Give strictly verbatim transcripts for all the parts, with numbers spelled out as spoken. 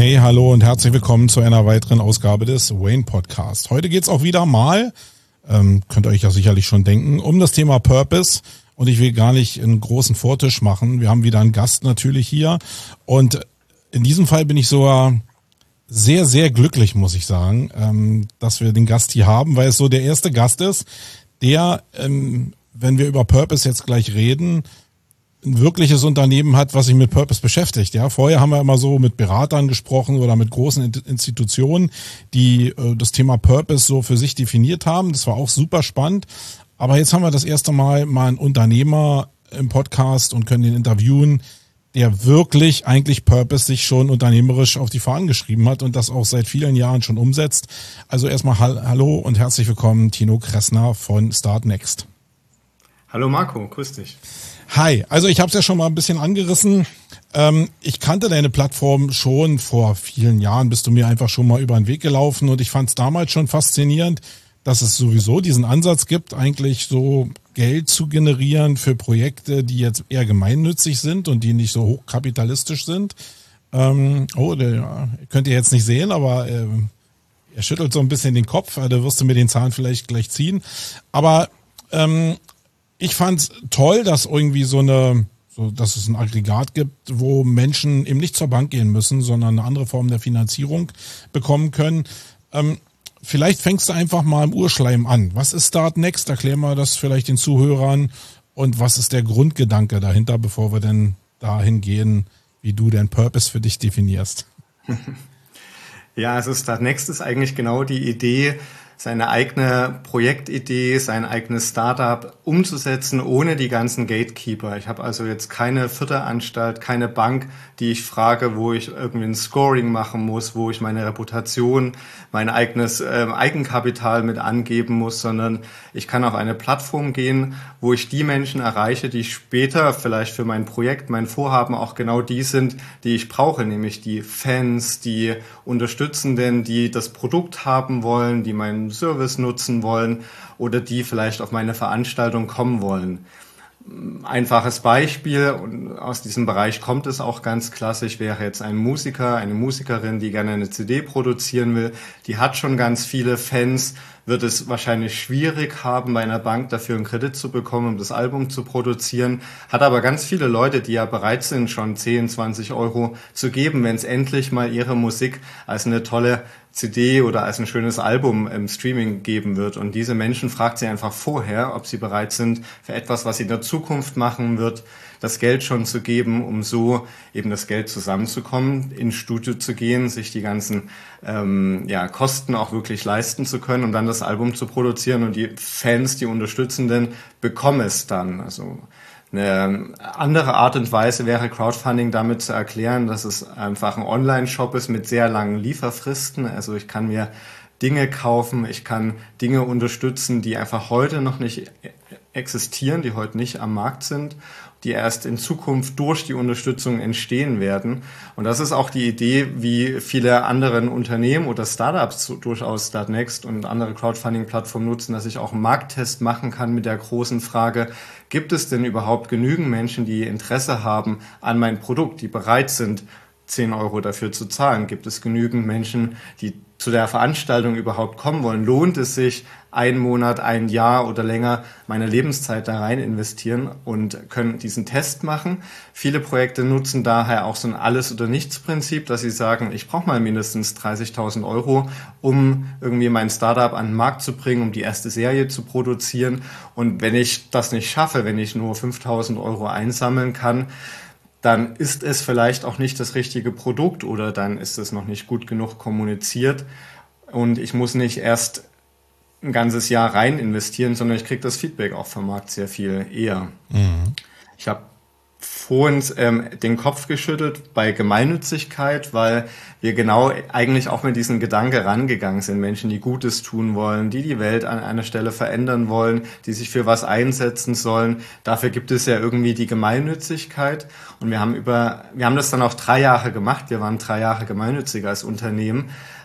Hey, hallo und herzlich willkommen zu einer weiteren Ausgabe des Wayne Podcast. Heute geht's auch wieder mal, ähm, könnt ihr euch ja sicherlich schon denken, um das Thema Purpose. Und ich will gar nicht einen großen Vortisch machen. Wir haben wieder einen Gast natürlich hier. Und in diesem Fall bin ich sogar sehr, sehr glücklich, muss ich sagen, ähm, dass wir den Gast hier haben, weil es so der erste Gast ist, der, ähm, wenn wir über Purpose jetzt gleich reden, ein wirkliches Unternehmen hat, was sich mit Purpose beschäftigt. Ja, vorher haben wir immer so mit Beratern gesprochen oder mit großen Institutionen, die äh, das Thema Purpose so für sich definiert haben. Das war auch super spannend. Aber jetzt haben wir das erste Mal mal einen Unternehmer im Podcast und können ihn interviewen, der wirklich eigentlich Purpose sich schon unternehmerisch auf die Fahnen geschrieben hat und das auch seit vielen Jahren schon umsetzt. Also erstmal hallo und herzlich willkommen, Tino Kressner von Start Next. Hallo Marco, grüß dich. Hi, also ich habe es ja schon mal ein bisschen angerissen. Ähm, ich kannte deine Plattform schon vor vielen Jahren, bist du mir einfach schon mal über den Weg gelaufen und ich fand es damals schon faszinierend, dass es sowieso diesen Ansatz gibt, eigentlich so Geld zu generieren für Projekte, die jetzt eher gemeinnützig sind und die nicht so hochkapitalistisch sind. Ähm, oh, der, könnt ihr jetzt nicht sehen, aber äh, er schüttelt so ein bisschen den Kopf, da wirst du mir den Zahn vielleicht gleich ziehen. Aber ähm, ich fand's toll, dass irgendwie so eine, so, dass es ein Aggregat gibt, wo Menschen eben nicht zur Bank gehen müssen, sondern eine andere Form der Finanzierung bekommen können. Ähm, vielleicht fängst du einfach mal im Urschleim an. Was ist Start Next? Erklär mal das vielleicht den Zuhörern und was ist der Grundgedanke dahinter, bevor wir denn dahin gehen, wie du den Purpose für dich definierst. Ja, also Start Next ist eigentlich genau die Idee, seine eigene Projektidee, sein eigenes Startup umzusetzen, ohne die ganzen Gatekeeper. Ich habe also jetzt keine Förderanstalt, keine Bank, die ich frage, wo ich irgendwie ein Scoring machen muss, wo ich meine Reputation, mein eigenes äh, Eigenkapital mit angeben muss, sondern ich kann auf eine Plattform gehen, wo ich die Menschen erreiche, die später vielleicht für mein Projekt, mein Vorhaben auch genau die sind, die ich brauche, nämlich die Fans, die Unterstützenden, die das Produkt haben wollen, die meinen Service nutzen wollen oder die vielleicht auf meine Veranstaltung kommen wollen. Einfaches Beispiel, und aus diesem Bereich kommt es auch ganz klassisch, wäre jetzt ein Musiker, eine Musikerin, die gerne eine C D produzieren will, die hat schon ganz viele Fans, wird es wahrscheinlich schwierig haben, bei einer Bank dafür einen Kredit zu bekommen, um das Album zu produzieren, hat aber ganz viele Leute, die ja bereit sind, schon zehn, zwanzig Euro zu geben, wenn es endlich mal ihre Musik als eine tolle C D oder als ein schönes Album im Streaming geben wird. Und diese Menschen fragt sie einfach vorher, ob sie bereit sind, für etwas, was sie in der Zukunft machen wird, das Geld schon zu geben, um so eben das Geld zusammenzukommen, ins Studio zu gehen, sich die ganzen ähm, ja, Kosten auch wirklich leisten zu können und dann das Album zu produzieren. Und die Fans, die Unterstützenden, bekommen es dann. Also eine andere Art und Weise wäre Crowdfunding damit zu erklären, dass es einfach ein Online-Shop ist mit sehr langen Lieferfristen. Also ich kann mir Dinge kaufen, ich kann Dinge unterstützen, die einfach heute noch nicht existieren, die heute nicht am Markt sind, die erst in Zukunft durch die Unterstützung entstehen werden. Und das ist auch die Idee, wie viele andere Unternehmen oder Startups durchaus Start Next und andere Crowdfunding-Plattformen nutzen, dass ich auch einen Markttest machen kann mit der großen Frage, gibt es denn überhaupt genügend Menschen, die Interesse haben an mein Produkt, die bereit sind, zehn Euro dafür zu zahlen? Gibt es genügend Menschen, die zu der Veranstaltung überhaupt kommen wollen? Lohnt es sich, einen Monat, ein Jahr oder länger meine Lebenszeit da rein investieren und können diesen Test machen? Viele Projekte nutzen daher auch so ein Alles-oder-Nichts-Prinzip, dass sie sagen, ich brauche mal mindestens dreißigtausend Euro, um irgendwie mein Startup an den Markt zu bringen, um die erste Serie zu produzieren. Und wenn ich das nicht schaffe, wenn ich nur fünftausend Euro einsammeln kann, dann ist es vielleicht auch nicht das richtige Produkt oder dann ist es noch nicht gut genug kommuniziert und ich muss nicht erst ein ganzes Jahr rein investieren, sondern ich kriege das Feedback auch vom Markt sehr viel eher. Mhm. Ich habe vorhin ähm, den Kopf geschüttelt bei Gemeinnützigkeit, weil wir genau eigentlich auch mit diesem Gedanke rangegangen sind. Menschen, die Gutes tun wollen, die die Welt an einer Stelle verändern wollen, die sich für was einsetzen sollen. Dafür gibt es ja irgendwie die Gemeinnützigkeit. Und wir haben über, wir haben das dann auch drei Jahre gemacht. Wir waren drei Jahre gemeinnützig als Unternehmen,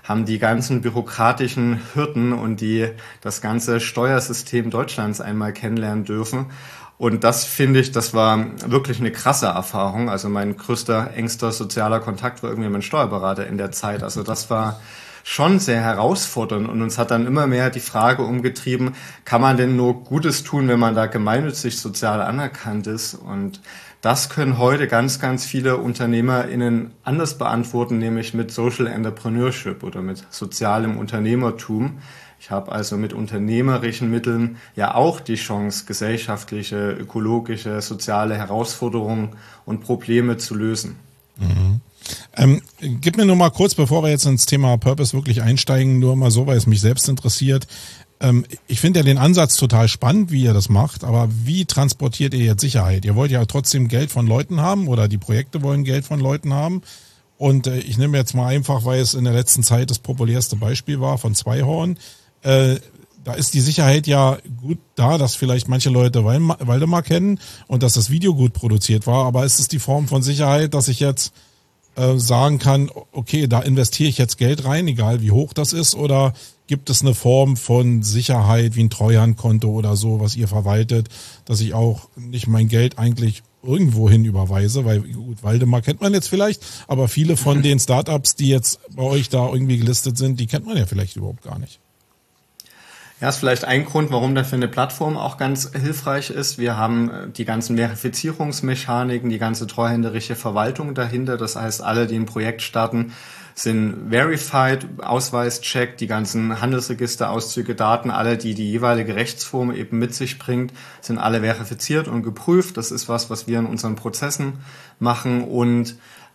haben die ganzen bürokratischen Hürden und die das ganze Steuersystem Deutschlands einmal kennenlernen dürfen. Und das finde ich, das war wirklich eine krasse Erfahrung. Also mein größter, engster sozialer Kontakt war irgendwie mein Steuerberater in der Zeit. Also das war schon sehr herausfordernd und uns hat dann immer mehr die Frage umgetrieben, kann man denn nur Gutes tun, wenn man da gemeinnützig sozial anerkannt ist? Und das können heute ganz, ganz viele UnternehmerInnen anders beantworten, nämlich mit Social Entrepreneurship oder mit sozialem Unternehmertum. Ich habe also mit unternehmerischen Mitteln ja auch die Chance, gesellschaftliche, ökologische, soziale Herausforderungen und Probleme zu lösen. Mhm. Ähm, gib mir nur mal kurz, bevor wir jetzt ins Thema Purpose wirklich einsteigen, nur mal so, weil es mich selbst interessiert. Ähm, ich finde ja den Ansatz total spannend, wie ihr das macht, aber wie transportiert ihr jetzt Sicherheit? Ihr wollt ja trotzdem Geld von Leuten haben oder die Projekte wollen Geld von Leuten haben. Und äh, ich nehme jetzt mal einfach, weil es in der letzten Zeit das populärste Beispiel war von Zweihorn. Äh, da ist die Sicherheit ja gut da, dass vielleicht manche Leute Waldemar kennen und dass das Video gut produziert war, aber ist es die Form von Sicherheit, dass ich jetzt sagen kann, okay, da investiere ich jetzt Geld rein, egal wie hoch das ist, oder gibt es eine Form von Sicherheit wie ein Treuhandkonto oder so, was ihr verwaltet, dass ich auch nicht mein Geld eigentlich irgendwo hin überweise, weil gut, Waldemar kennt man jetzt vielleicht, aber viele von den Startups, die jetzt bei euch da irgendwie gelistet sind, die kennt man ja vielleicht überhaupt gar nicht. Ja, ist vielleicht ein Grund, warum dafür eine Plattform auch ganz hilfreich ist. Wir haben die ganzen Verifizierungsmechaniken, die ganze treuhänderische Verwaltung dahinter. Das heißt, alle, die ein Projekt starten, sind verified, Ausweischeck, die ganzen Handelsregisterauszüge, Daten, alle, die die jeweilige Rechtsform eben mit sich bringt, sind alle verifiziert und geprüft. Das ist was, was wir in unseren Prozessen machen und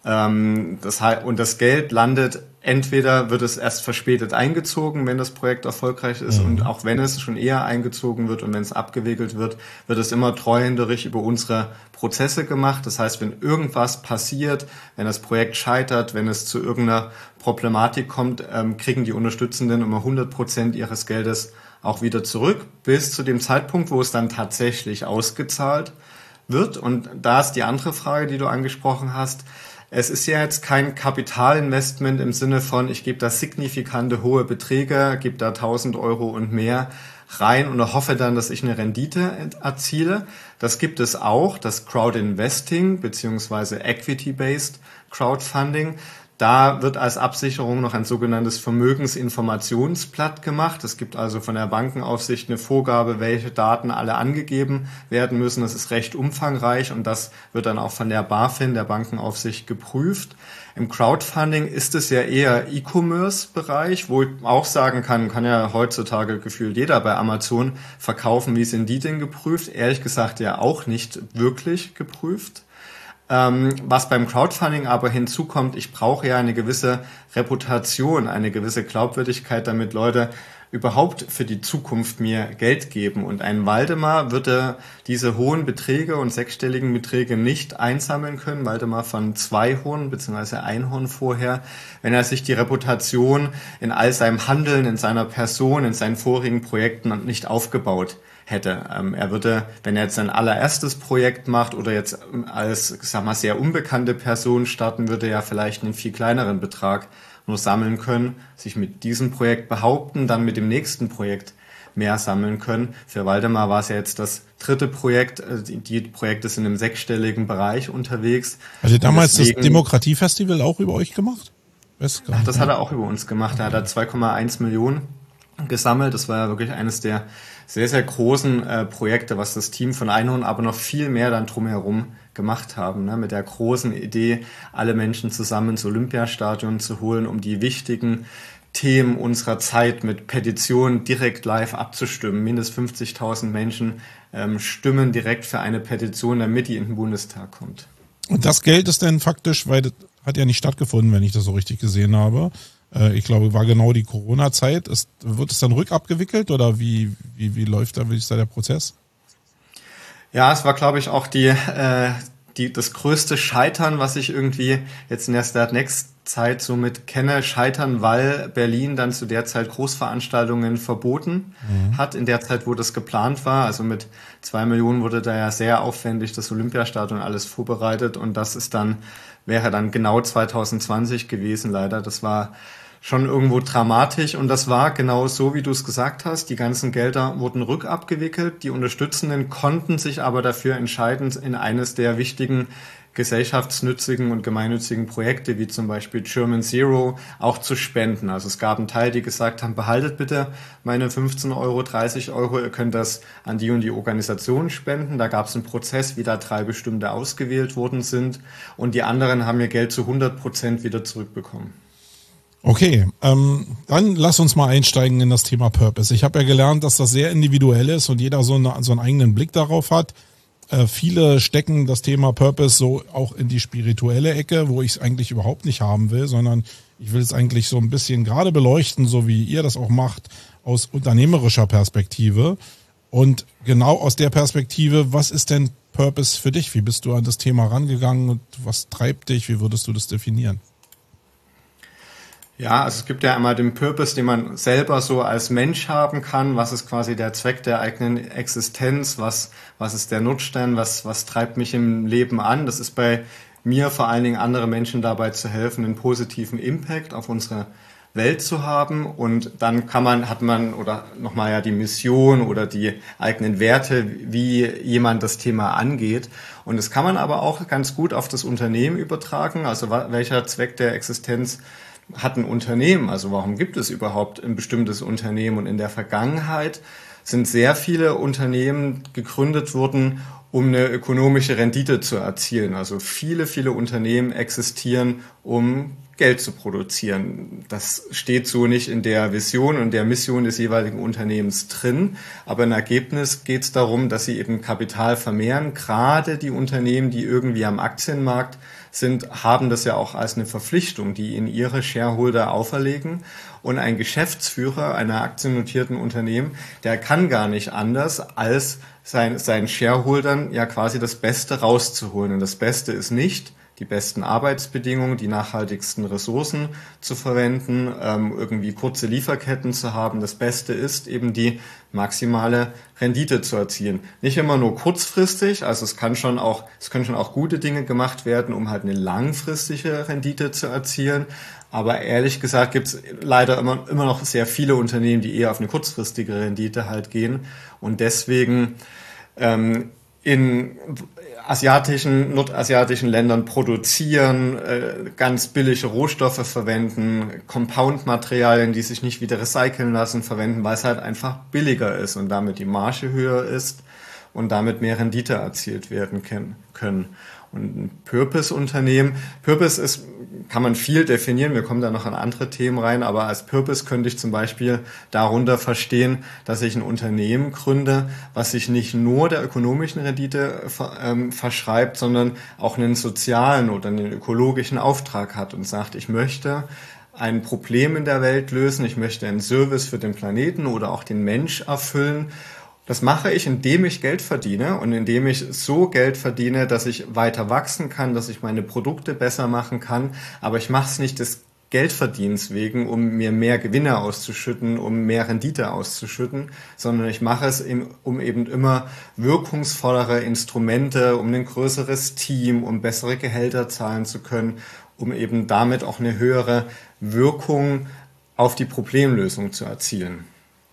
ähm, das, und das Geld landet, entweder wird es erst verspätet eingezogen, wenn das Projekt erfolgreich ist, mhm. und auch wenn es schon eher eingezogen wird und wenn es abgewickelt wird, wird es immer treuhänderisch über unsere Prozesse gemacht. Das heißt, wenn irgendwas passiert, wenn das Projekt scheitert, wenn es zu irgendeiner Problematik kommt, ähm, kriegen die Unterstützenden immer hundert Prozent ihres Geldes auch wieder zurück, bis zu dem Zeitpunkt, wo es dann tatsächlich ausgezahlt wird. Und da ist die andere Frage, die du angesprochen hast. Es ist ja jetzt kein Kapitalinvestment im Sinne von, ich gebe da signifikante hohe Beträge, gebe da tausend Euro und mehr rein und hoffe dann, dass ich eine Rendite erziele. Das gibt es auch, das Crowdinvesting bzw. Equity-Based Crowdfunding. Da wird als Absicherung noch ein sogenanntes Vermögensinformationsblatt gemacht. Es gibt also von der Bankenaufsicht eine Vorgabe, welche Daten alle angegeben werden müssen. Das ist recht umfangreich und das wird dann auch von der BaFin, der Bankenaufsicht, geprüft. Im Crowdfunding ist es ja eher E-Commerce-Bereich, wo ich auch sagen kann, kann ja heutzutage gefühlt jeder bei Amazon verkaufen. Wie sind die denn geprüft? Ehrlich gesagt ja auch nicht wirklich geprüft. Ähm, was beim Crowdfunding aber hinzukommt, ich brauche ja eine gewisse Reputation, eine gewisse Glaubwürdigkeit, damit Leute überhaupt für die Zukunft mir Geld geben. Und ein Waldemar würde diese hohen Beträge und sechsstelligen Beträge nicht einsammeln können, Waldemar von Zweihorn bzw. Einhorn vorher, wenn er sich die Reputation in all seinem Handeln, in seiner Person, in seinen vorigen Projekten nicht aufgebaut hätte. Ähm, er würde, wenn er jetzt sein allererstes Projekt macht oder jetzt als, ich sag mal, sehr unbekannte Person starten, würde er vielleicht einen viel kleineren Betrag nur sammeln können, sich mit diesem Projekt behaupten, dann mit dem nächsten Projekt mehr sammeln können. Für Waldemar war es ja jetzt das dritte Projekt. Die Projekte sind im sechsstelligen Bereich unterwegs. Also damals deswegen, das Demokratiefestival auch über euch gemacht? Ach, das hat er auch über uns gemacht. Da hat er zwei Komma eins Millionen gesammelt. Das war ja wirklich eines der sehr, sehr großen äh, Projekte, was das Team von Einhorn, aber noch viel mehr dann drumherum gemacht haben, ne? Mit der großen Idee, alle Menschen zusammen ins Olympiastadion zu holen, um die wichtigen Themen unserer Zeit mit Petitionen direkt live abzustimmen. Mindestens fünfzigtausend Menschen ähm, stimmen direkt für eine Petition, damit die in den Bundestag kommt. Und das Geld ist dann faktisch, weil das hat ja nicht stattgefunden, wenn ich das so richtig gesehen habe. Ich glaube, war genau die Corona-Zeit. Ist, wird es dann rückabgewickelt oder wie, wie, wie läuft da, wie ist da der Prozess? Ja, es war, glaube ich, auch die, äh, die, das größte Scheitern, was ich irgendwie jetzt in der Start Next Zeit somit kenne. Scheitern, weil Berlin dann zu der Zeit Großveranstaltungen verboten mhm. hat, in der Zeit, wo das geplant war. Also mit zwei Millionen wurde da ja sehr aufwendig das Olympiastadion alles vorbereitet und das ist dann, wäre dann genau zwanzig zwanzig gewesen leider. Das war schon irgendwo dramatisch. Und das war genau so, wie du es gesagt hast. Die ganzen Gelder wurden rückabgewickelt. Die Unterstützenden konnten sich aber dafür entscheiden, in eines der wichtigen gesellschaftsnützigen und gemeinnützigen Projekte, wie zum Beispiel German Zero, auch zu spenden. Also es gab einen Teil, die gesagt haben, behaltet bitte meine fünfzehn Euro, dreißig Euro, ihr könnt das an die und die Organisation spenden. Da gab es einen Prozess, wie da drei bestimmte ausgewählt worden sind. Und die anderen haben ihr Geld zu hundert Prozent wieder zurückbekommen. Okay, ähm, dann lass uns mal einsteigen in das Thema Purpose. Ich habe ja gelernt, dass das sehr individuell ist und jeder so, eine, so einen eigenen Blick darauf hat. Äh, viele stecken das Thema Purpose so auch in die spirituelle Ecke, wo ich es eigentlich überhaupt nicht haben will, sondern ich will es eigentlich so ein bisschen gerade beleuchten, so wie ihr das auch macht, aus unternehmerischer Perspektive. Und genau aus der Perspektive, was ist denn Purpose für dich? Wie bist du an das Thema rangegangen und was treibt dich? Wie würdest du das definieren? Ja, also es gibt ja einmal den Purpose, den man selber so als Mensch haben kann. Was ist quasi der Zweck der eigenen Existenz? Was, was ist der Nutzstern? Was, was treibt mich im Leben an? Das ist bei mir vor allen Dingen, andere Menschen dabei zu helfen, einen positiven Impact auf unsere Welt zu haben. Und dann kann man, hat man oder nochmal ja die Mission oder die eigenen Werte, wie jemand das Thema angeht. Und das kann man aber auch ganz gut auf das Unternehmen übertragen. Also welcher Zweck der Existenz hat ein Unternehmen, also warum gibt es überhaupt ein bestimmtes Unternehmen? Und in der Vergangenheit sind sehr viele Unternehmen gegründet worden, um eine ökonomische Rendite zu erzielen. Also viele, viele Unternehmen existieren, um Geld zu produzieren. Das steht so nicht in der Vision und der Mission des jeweiligen Unternehmens drin. Aber im Ergebnis geht es darum, dass sie eben Kapital vermehren. Gerade die Unternehmen, die irgendwie am Aktienmarkt sind, haben das ja auch als eine Verpflichtung, die ihnen ihre Shareholder auferlegen. Und ein Geschäftsführer einer aktiennotierten Unternehmen, der kann gar nicht anders, als sein, seinen Shareholdern ja quasi das Beste rauszuholen. Und das Beste ist nicht, die besten Arbeitsbedingungen, die nachhaltigsten Ressourcen zu verwenden, ähm, irgendwie kurze Lieferketten zu haben. Das Beste ist eben die maximale Rendite zu erzielen. Nicht immer nur kurzfristig, also es kann schon auch, es können schon auch gute Dinge gemacht werden, um halt eine langfristige Rendite zu erzielen. Aber ehrlich gesagt gibt es leider immer, immer noch sehr viele Unternehmen, die eher auf eine kurzfristige Rendite halt gehen. Und deswegen ähm, in asiatischen, nordasiatischen Ländern produzieren, äh, ganz billige Rohstoffe verwenden, Compound-Materialien, die sich nicht wieder recyceln lassen, verwenden, weil es halt einfach billiger ist und damit die Marge höher ist und damit mehr Rendite erzielt werden können. Und ein Purpose-Unternehmen, Purpose ist, kann man viel definieren, wir kommen da noch an andere Themen rein, aber als Purpose könnte ich zum Beispiel darunter verstehen, dass ich ein Unternehmen gründe, was sich nicht nur der ökonomischen Rendite ähm, verschreibt, sondern auch einen sozialen oder einen ökologischen Auftrag hat und sagt, ich möchte ein Problem in der Welt lösen, ich möchte einen Service für den Planeten oder auch den Mensch erfüllen. Das mache ich, indem ich Geld verdiene und indem ich so Geld verdiene, dass ich weiter wachsen kann, dass ich meine Produkte besser machen kann. Aber ich mache es nicht des Geldverdienens wegen, um mir mehr Gewinne auszuschütten, um mehr Rendite auszuschütten, sondern ich mache es, um eben immer wirkungsvollere Instrumente, um ein größeres Team, um bessere Gehälter zahlen zu können, um eben damit auch eine höhere Wirkung auf die Problemlösung zu erzielen.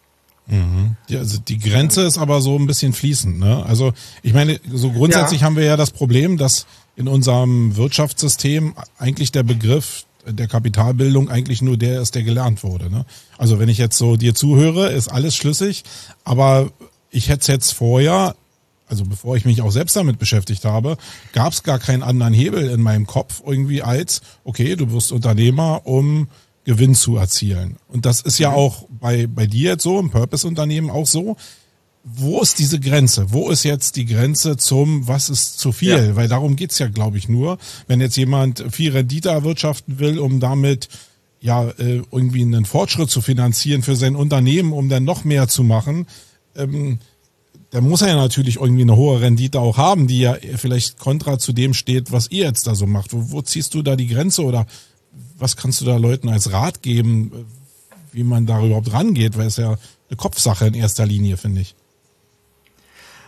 Mhm. Ja, also die Grenze ist aber so ein bisschen fließend, ne? Also ich meine, so grundsätzlich ja. haben wir ja das Problem, dass in unserem Wirtschaftssystem eigentlich der Begriff der Kapitalbildung eigentlich nur der ist, der gelernt wurde, ne? Also wenn ich jetzt so dir zuhöre, ist alles schlüssig, aber ich hätte es jetzt vorher, also bevor ich mich auch selbst damit beschäftigt habe, gab es gar keinen anderen Hebel in meinem Kopf irgendwie als, okay, du wirst Unternehmer, um Gewinn zu erzielen. Und das ist ja auch bei, bei dir jetzt so, im Purpose-Unternehmen auch so. Wo ist diese Grenze? Wo ist jetzt die Grenze zum, was ist zu viel? Ja. Weil darum geht's ja, glaube ich, nur. Wenn jetzt jemand viel Rendite erwirtschaften will, um damit ja irgendwie einen Fortschritt zu finanzieren für sein Unternehmen, um dann noch mehr zu machen, ähm, dann muss er ja natürlich irgendwie eine hohe Rendite auch haben, die ja vielleicht kontra zu dem steht, was ihr jetzt da so macht. Wo, wo ziehst du da die Grenze oder was kannst du da Leuten als Rat geben, wie man da überhaupt rangeht? Weil es ja eine Kopfsache in erster Linie, finde ich.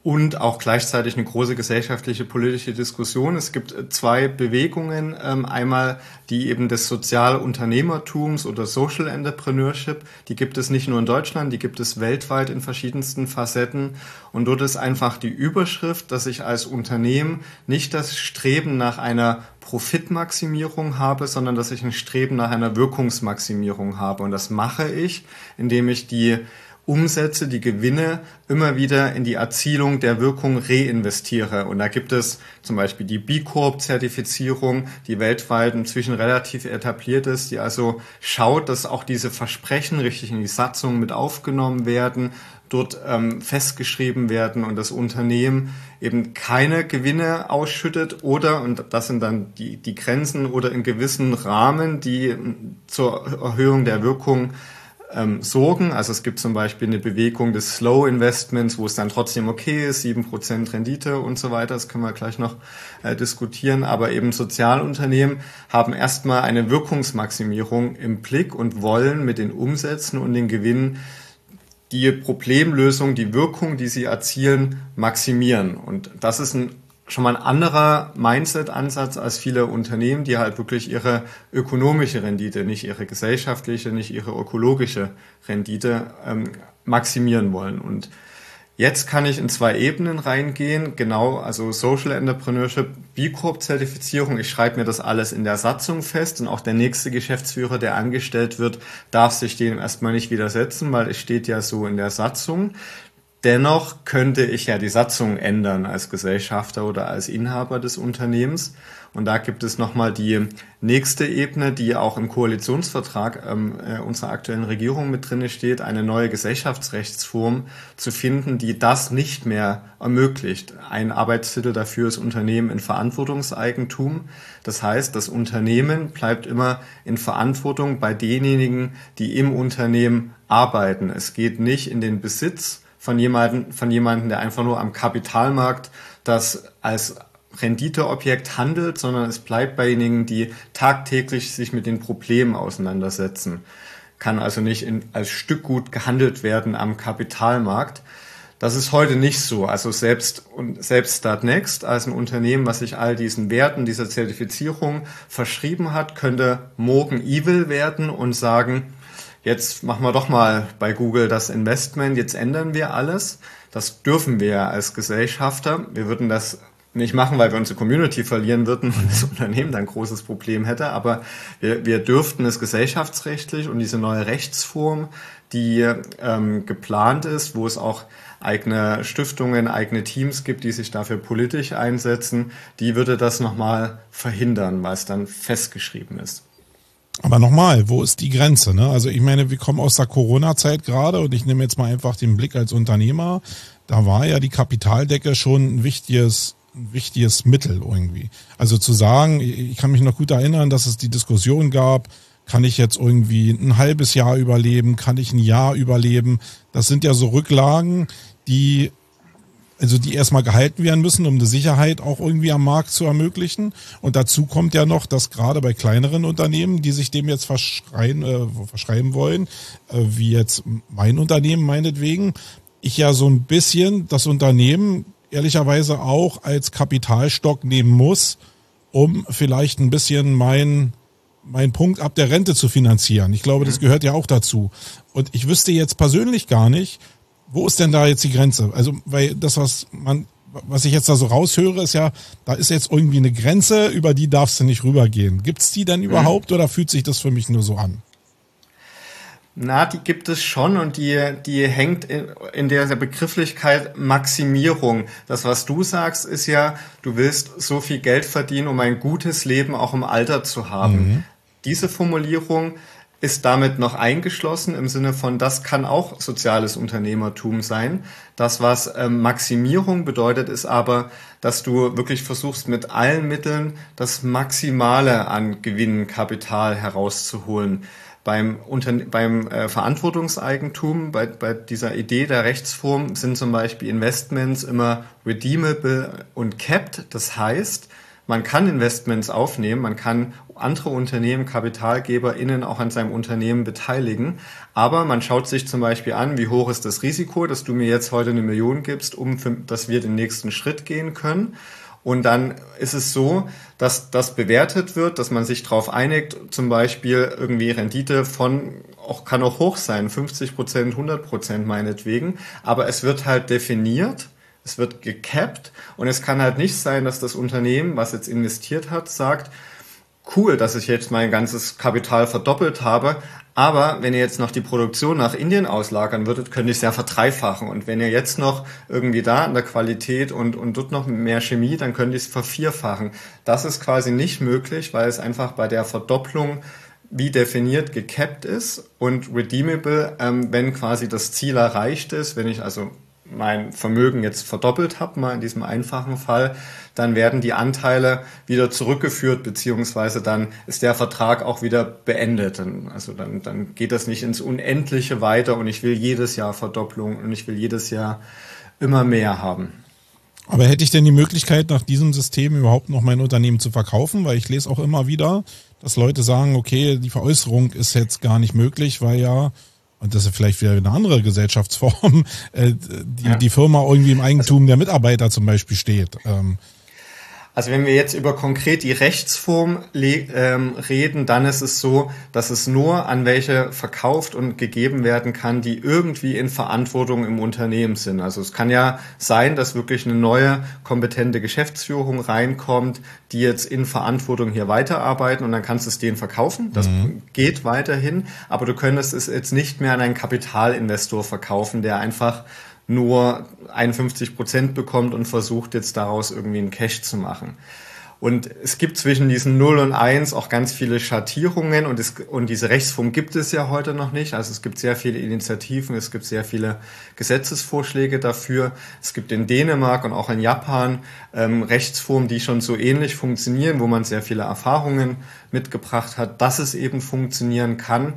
und auch gleichzeitig eine große gesellschaftliche, politische Diskussion. Es gibt zwei Bewegungen, ähm, einmal die eben des Sozialunternehmertums oder Social Entrepreneurship, die gibt es nicht nur in Deutschland, die gibt es weltweit in verschiedensten Facetten und dort ist einfach die Überschrift, dass ich als Unternehmen nicht das Streben nach einer Profitmaximierung habe, sondern dass ich ein Streben nach einer Wirkungsmaximierung habe und das mache ich, indem ich die Umsätze, die Gewinne immer wieder in die Erzielung der Wirkung reinvestiere. Und da gibt es zum Beispiel die B Corp-Zertifizierung, die weltweit inzwischen relativ etabliert ist, die also schaut, dass auch diese Versprechen richtig in die Satzung mit aufgenommen werden, dort ähm, festgeschrieben werden und das Unternehmen eben keine Gewinne ausschüttet oder, und das sind dann die, die Grenzen oder in gewissen Rahmen, die zur Erhöhung der Wirkung Ähm, sorgen. Also es gibt zum Beispiel eine Bewegung des Slow Investments, wo es dann trotzdem okay ist, sieben Prozent Rendite und so weiter. Das können wir gleich noch äh, diskutieren. Aber eben Sozialunternehmen haben erstmal eine Wirkungsmaximierung im Blick und wollen mit den Umsätzen und den Gewinnen die Problemlösung, die Wirkung, die sie erzielen, maximieren. Und das ist ein schon mal ein anderer Mindset-Ansatz als viele Unternehmen, die halt wirklich ihre ökonomische Rendite, nicht ihre gesellschaftliche, nicht ihre ökologische Rendite ähm, maximieren wollen. Und jetzt kann ich in zwei Ebenen reingehen, genau, also Social Entrepreneurship, B Corp-Zertifizierung. Ich schreibe mir das alles in der Satzung fest und auch der nächste Geschäftsführer, der angestellt wird, darf sich dem erstmal nicht widersetzen, weil es steht ja so in der Satzung. Dennoch könnte ich ja die Satzung ändern als Gesellschafter oder als Inhaber des Unternehmens. Und da gibt es nochmal die nächste Ebene, die auch im Koalitionsvertrag ähm, äh, unserer aktuellen Regierung mit drin steht, eine neue Gesellschaftsrechtsform zu finden, die das nicht mehr ermöglicht. Ein Arbeitstitel dafür ist Unternehmen in Verantwortungseigentum. Das heißt, das Unternehmen bleibt immer in Verantwortung bei denjenigen, die im Unternehmen arbeiten. Es geht nicht in den Besitz von jemandem, von jemandem, der einfach nur am Kapitalmarkt das als Renditeobjekt handelt, sondern es bleibt bei denjenigen, die tagtäglich sich mit den Problemen auseinandersetzen. Kann also nicht in, als Stückgut gehandelt werden am Kapitalmarkt. Das ist heute nicht so. Also selbst, selbst Startnext als ein Unternehmen, was sich all diesen Werten, dieser Zertifizierung verschrieben hat, könnte morgen evil werden und sagen, jetzt machen wir doch mal bei Google das Investment, jetzt ändern wir alles. Das dürfen wir ja als Gesellschafter. Wir würden das nicht machen, weil wir unsere Community verlieren würden und das Unternehmen dann ein großes Problem hätte. Aber wir, wir dürften es gesellschaftsrechtlich und diese neue Rechtsform, die ähm, geplant ist, wo es auch eigene Stiftungen, eigene Teams gibt, die sich dafür politisch einsetzen, die würde das nochmal verhindern, weil es dann festgeschrieben ist. Aber nochmal, wo ist die Grenze? Ne? Also ich meine, wir kommen aus der Corona-Zeit gerade und ich nehme jetzt mal einfach den Blick als Unternehmer. Da war ja die Kapitaldecke schon ein wichtiges, ein wichtiges Mittel irgendwie. Also zu sagen, ich kann mich noch gut erinnern, dass es die Diskussion gab, kann ich jetzt irgendwie ein halbes Jahr überleben, kann ich ein Jahr überleben? Das sind ja so Rücklagen, die also die erstmal gehalten werden müssen, um eine Sicherheit auch irgendwie am Markt zu ermöglichen. Und dazu kommt ja noch, dass gerade bei kleineren Unternehmen, die sich dem jetzt verschreien, äh, verschreiben wollen, äh, wie jetzt mein Unternehmen meinetwegen, ich ja so ein bisschen das Unternehmen ehrlicherweise auch als Kapitalstock nehmen muss, um vielleicht ein bisschen mein mein Punkt ab der Rente zu finanzieren. Ich glaube, das gehört ja auch dazu. Und ich wüsste jetzt persönlich gar nicht, wo ist denn da jetzt die Grenze? Also, weil das, was man, was ich jetzt da so raushöre, ist ja, da ist jetzt irgendwie eine Grenze, über die darfst du nicht rübergehen. Gibt's die denn überhaupt oder fühlt sich das für mich nur so an? Na, die gibt es schon und die, die hängt in, in der Begrifflichkeit Maximierung. Das, was du sagst, ist ja, du willst so viel Geld verdienen, um ein gutes Leben auch im Alter zu haben. Mhm. Diese Formulierung ist damit noch eingeschlossen im Sinne von, das kann auch soziales Unternehmertum sein. Das, was ähm, Maximierung bedeutet, ist aber, dass du wirklich versuchst, mit allen Mitteln das Maximale an Gewinn, Kapital herauszuholen. Beim, Unter beim äh, Verantwortungseigentum, bei, bei dieser Idee der Rechtsform sind zum Beispiel Investments immer redeemable und capped. Das heißt, man kann Investments aufnehmen, man kann andere Unternehmen, KapitalgeberInnen auch an seinem Unternehmen beteiligen, aber man schaut sich zum Beispiel an, wie hoch ist das Risiko, dass du mir jetzt heute eine Million gibst, um für, dass wir den nächsten Schritt gehen können. Und dann ist es so, dass das bewertet wird, dass man sich darauf einigt, zum Beispiel irgendwie Rendite von, auch kann auch hoch sein, fünfzig Prozent, hundert Prozent meinetwegen, aber es wird halt definiert, es wird gecapped und es kann halt nicht sein, dass das Unternehmen, was jetzt investiert hat, sagt, cool, dass ich jetzt mein ganzes Kapital verdoppelt habe, aber wenn ihr jetzt noch die Produktion nach Indien auslagern würdet, könnt ihr es ja verdreifachen. Und wenn ihr jetzt noch irgendwie da an der Qualität und, und dort noch mehr Chemie, dann könnt ihr es vervierfachen. Das ist quasi nicht möglich, weil es einfach bei der Verdopplung wie definiert gecapped ist und redeemable, ähm, wenn quasi das Ziel erreicht ist, wenn ich also mein Vermögen jetzt verdoppelt habe, mal in diesem einfachen Fall, dann werden die Anteile wieder zurückgeführt, beziehungsweise dann ist der Vertrag auch wieder beendet. Also dann, dann geht das nicht ins Unendliche weiter und ich will jedes Jahr Verdopplung und ich will jedes Jahr immer mehr haben. Aber hätte ich denn die Möglichkeit, nach diesem System überhaupt noch mein Unternehmen zu verkaufen? Weil ich lese auch immer wieder, dass Leute sagen, okay, die Veräußerung ist jetzt gar nicht möglich, weil ja, und das ist vielleicht wieder eine andere Gesellschaftsform, äh, die, ja. die Firma irgendwie im Eigentum also, der Mitarbeiter zum Beispiel steht. Ähm, Also wenn wir jetzt über konkret die Rechtsform le- ähm, reden, dann ist es so, dass es nur an welche verkauft und gegeben werden kann, die irgendwie in Verantwortung im Unternehmen sind. Also es kann ja sein, dass wirklich eine neue kompetente Geschäftsführung reinkommt, die jetzt in Verantwortung hier weiterarbeiten und dann kannst du es denen verkaufen. Das mhm. geht weiterhin, aber du könntest es jetzt nicht mehr an einen Kapitalinvestor verkaufen, der einfach nur einundfünfzig Prozent bekommt und versucht jetzt daraus irgendwie einen Cash zu machen. Und es gibt zwischen diesen null und eins auch ganz viele Schattierungen und, es, und diese Rechtsform gibt es ja heute noch nicht. Also es gibt sehr viele Initiativen, es gibt sehr viele Gesetzesvorschläge dafür. Es gibt in Dänemark und auch in Japan ähm, Rechtsformen, die schon so ähnlich funktionieren, wo man sehr viele Erfahrungen mitgebracht hat, dass es eben funktionieren kann.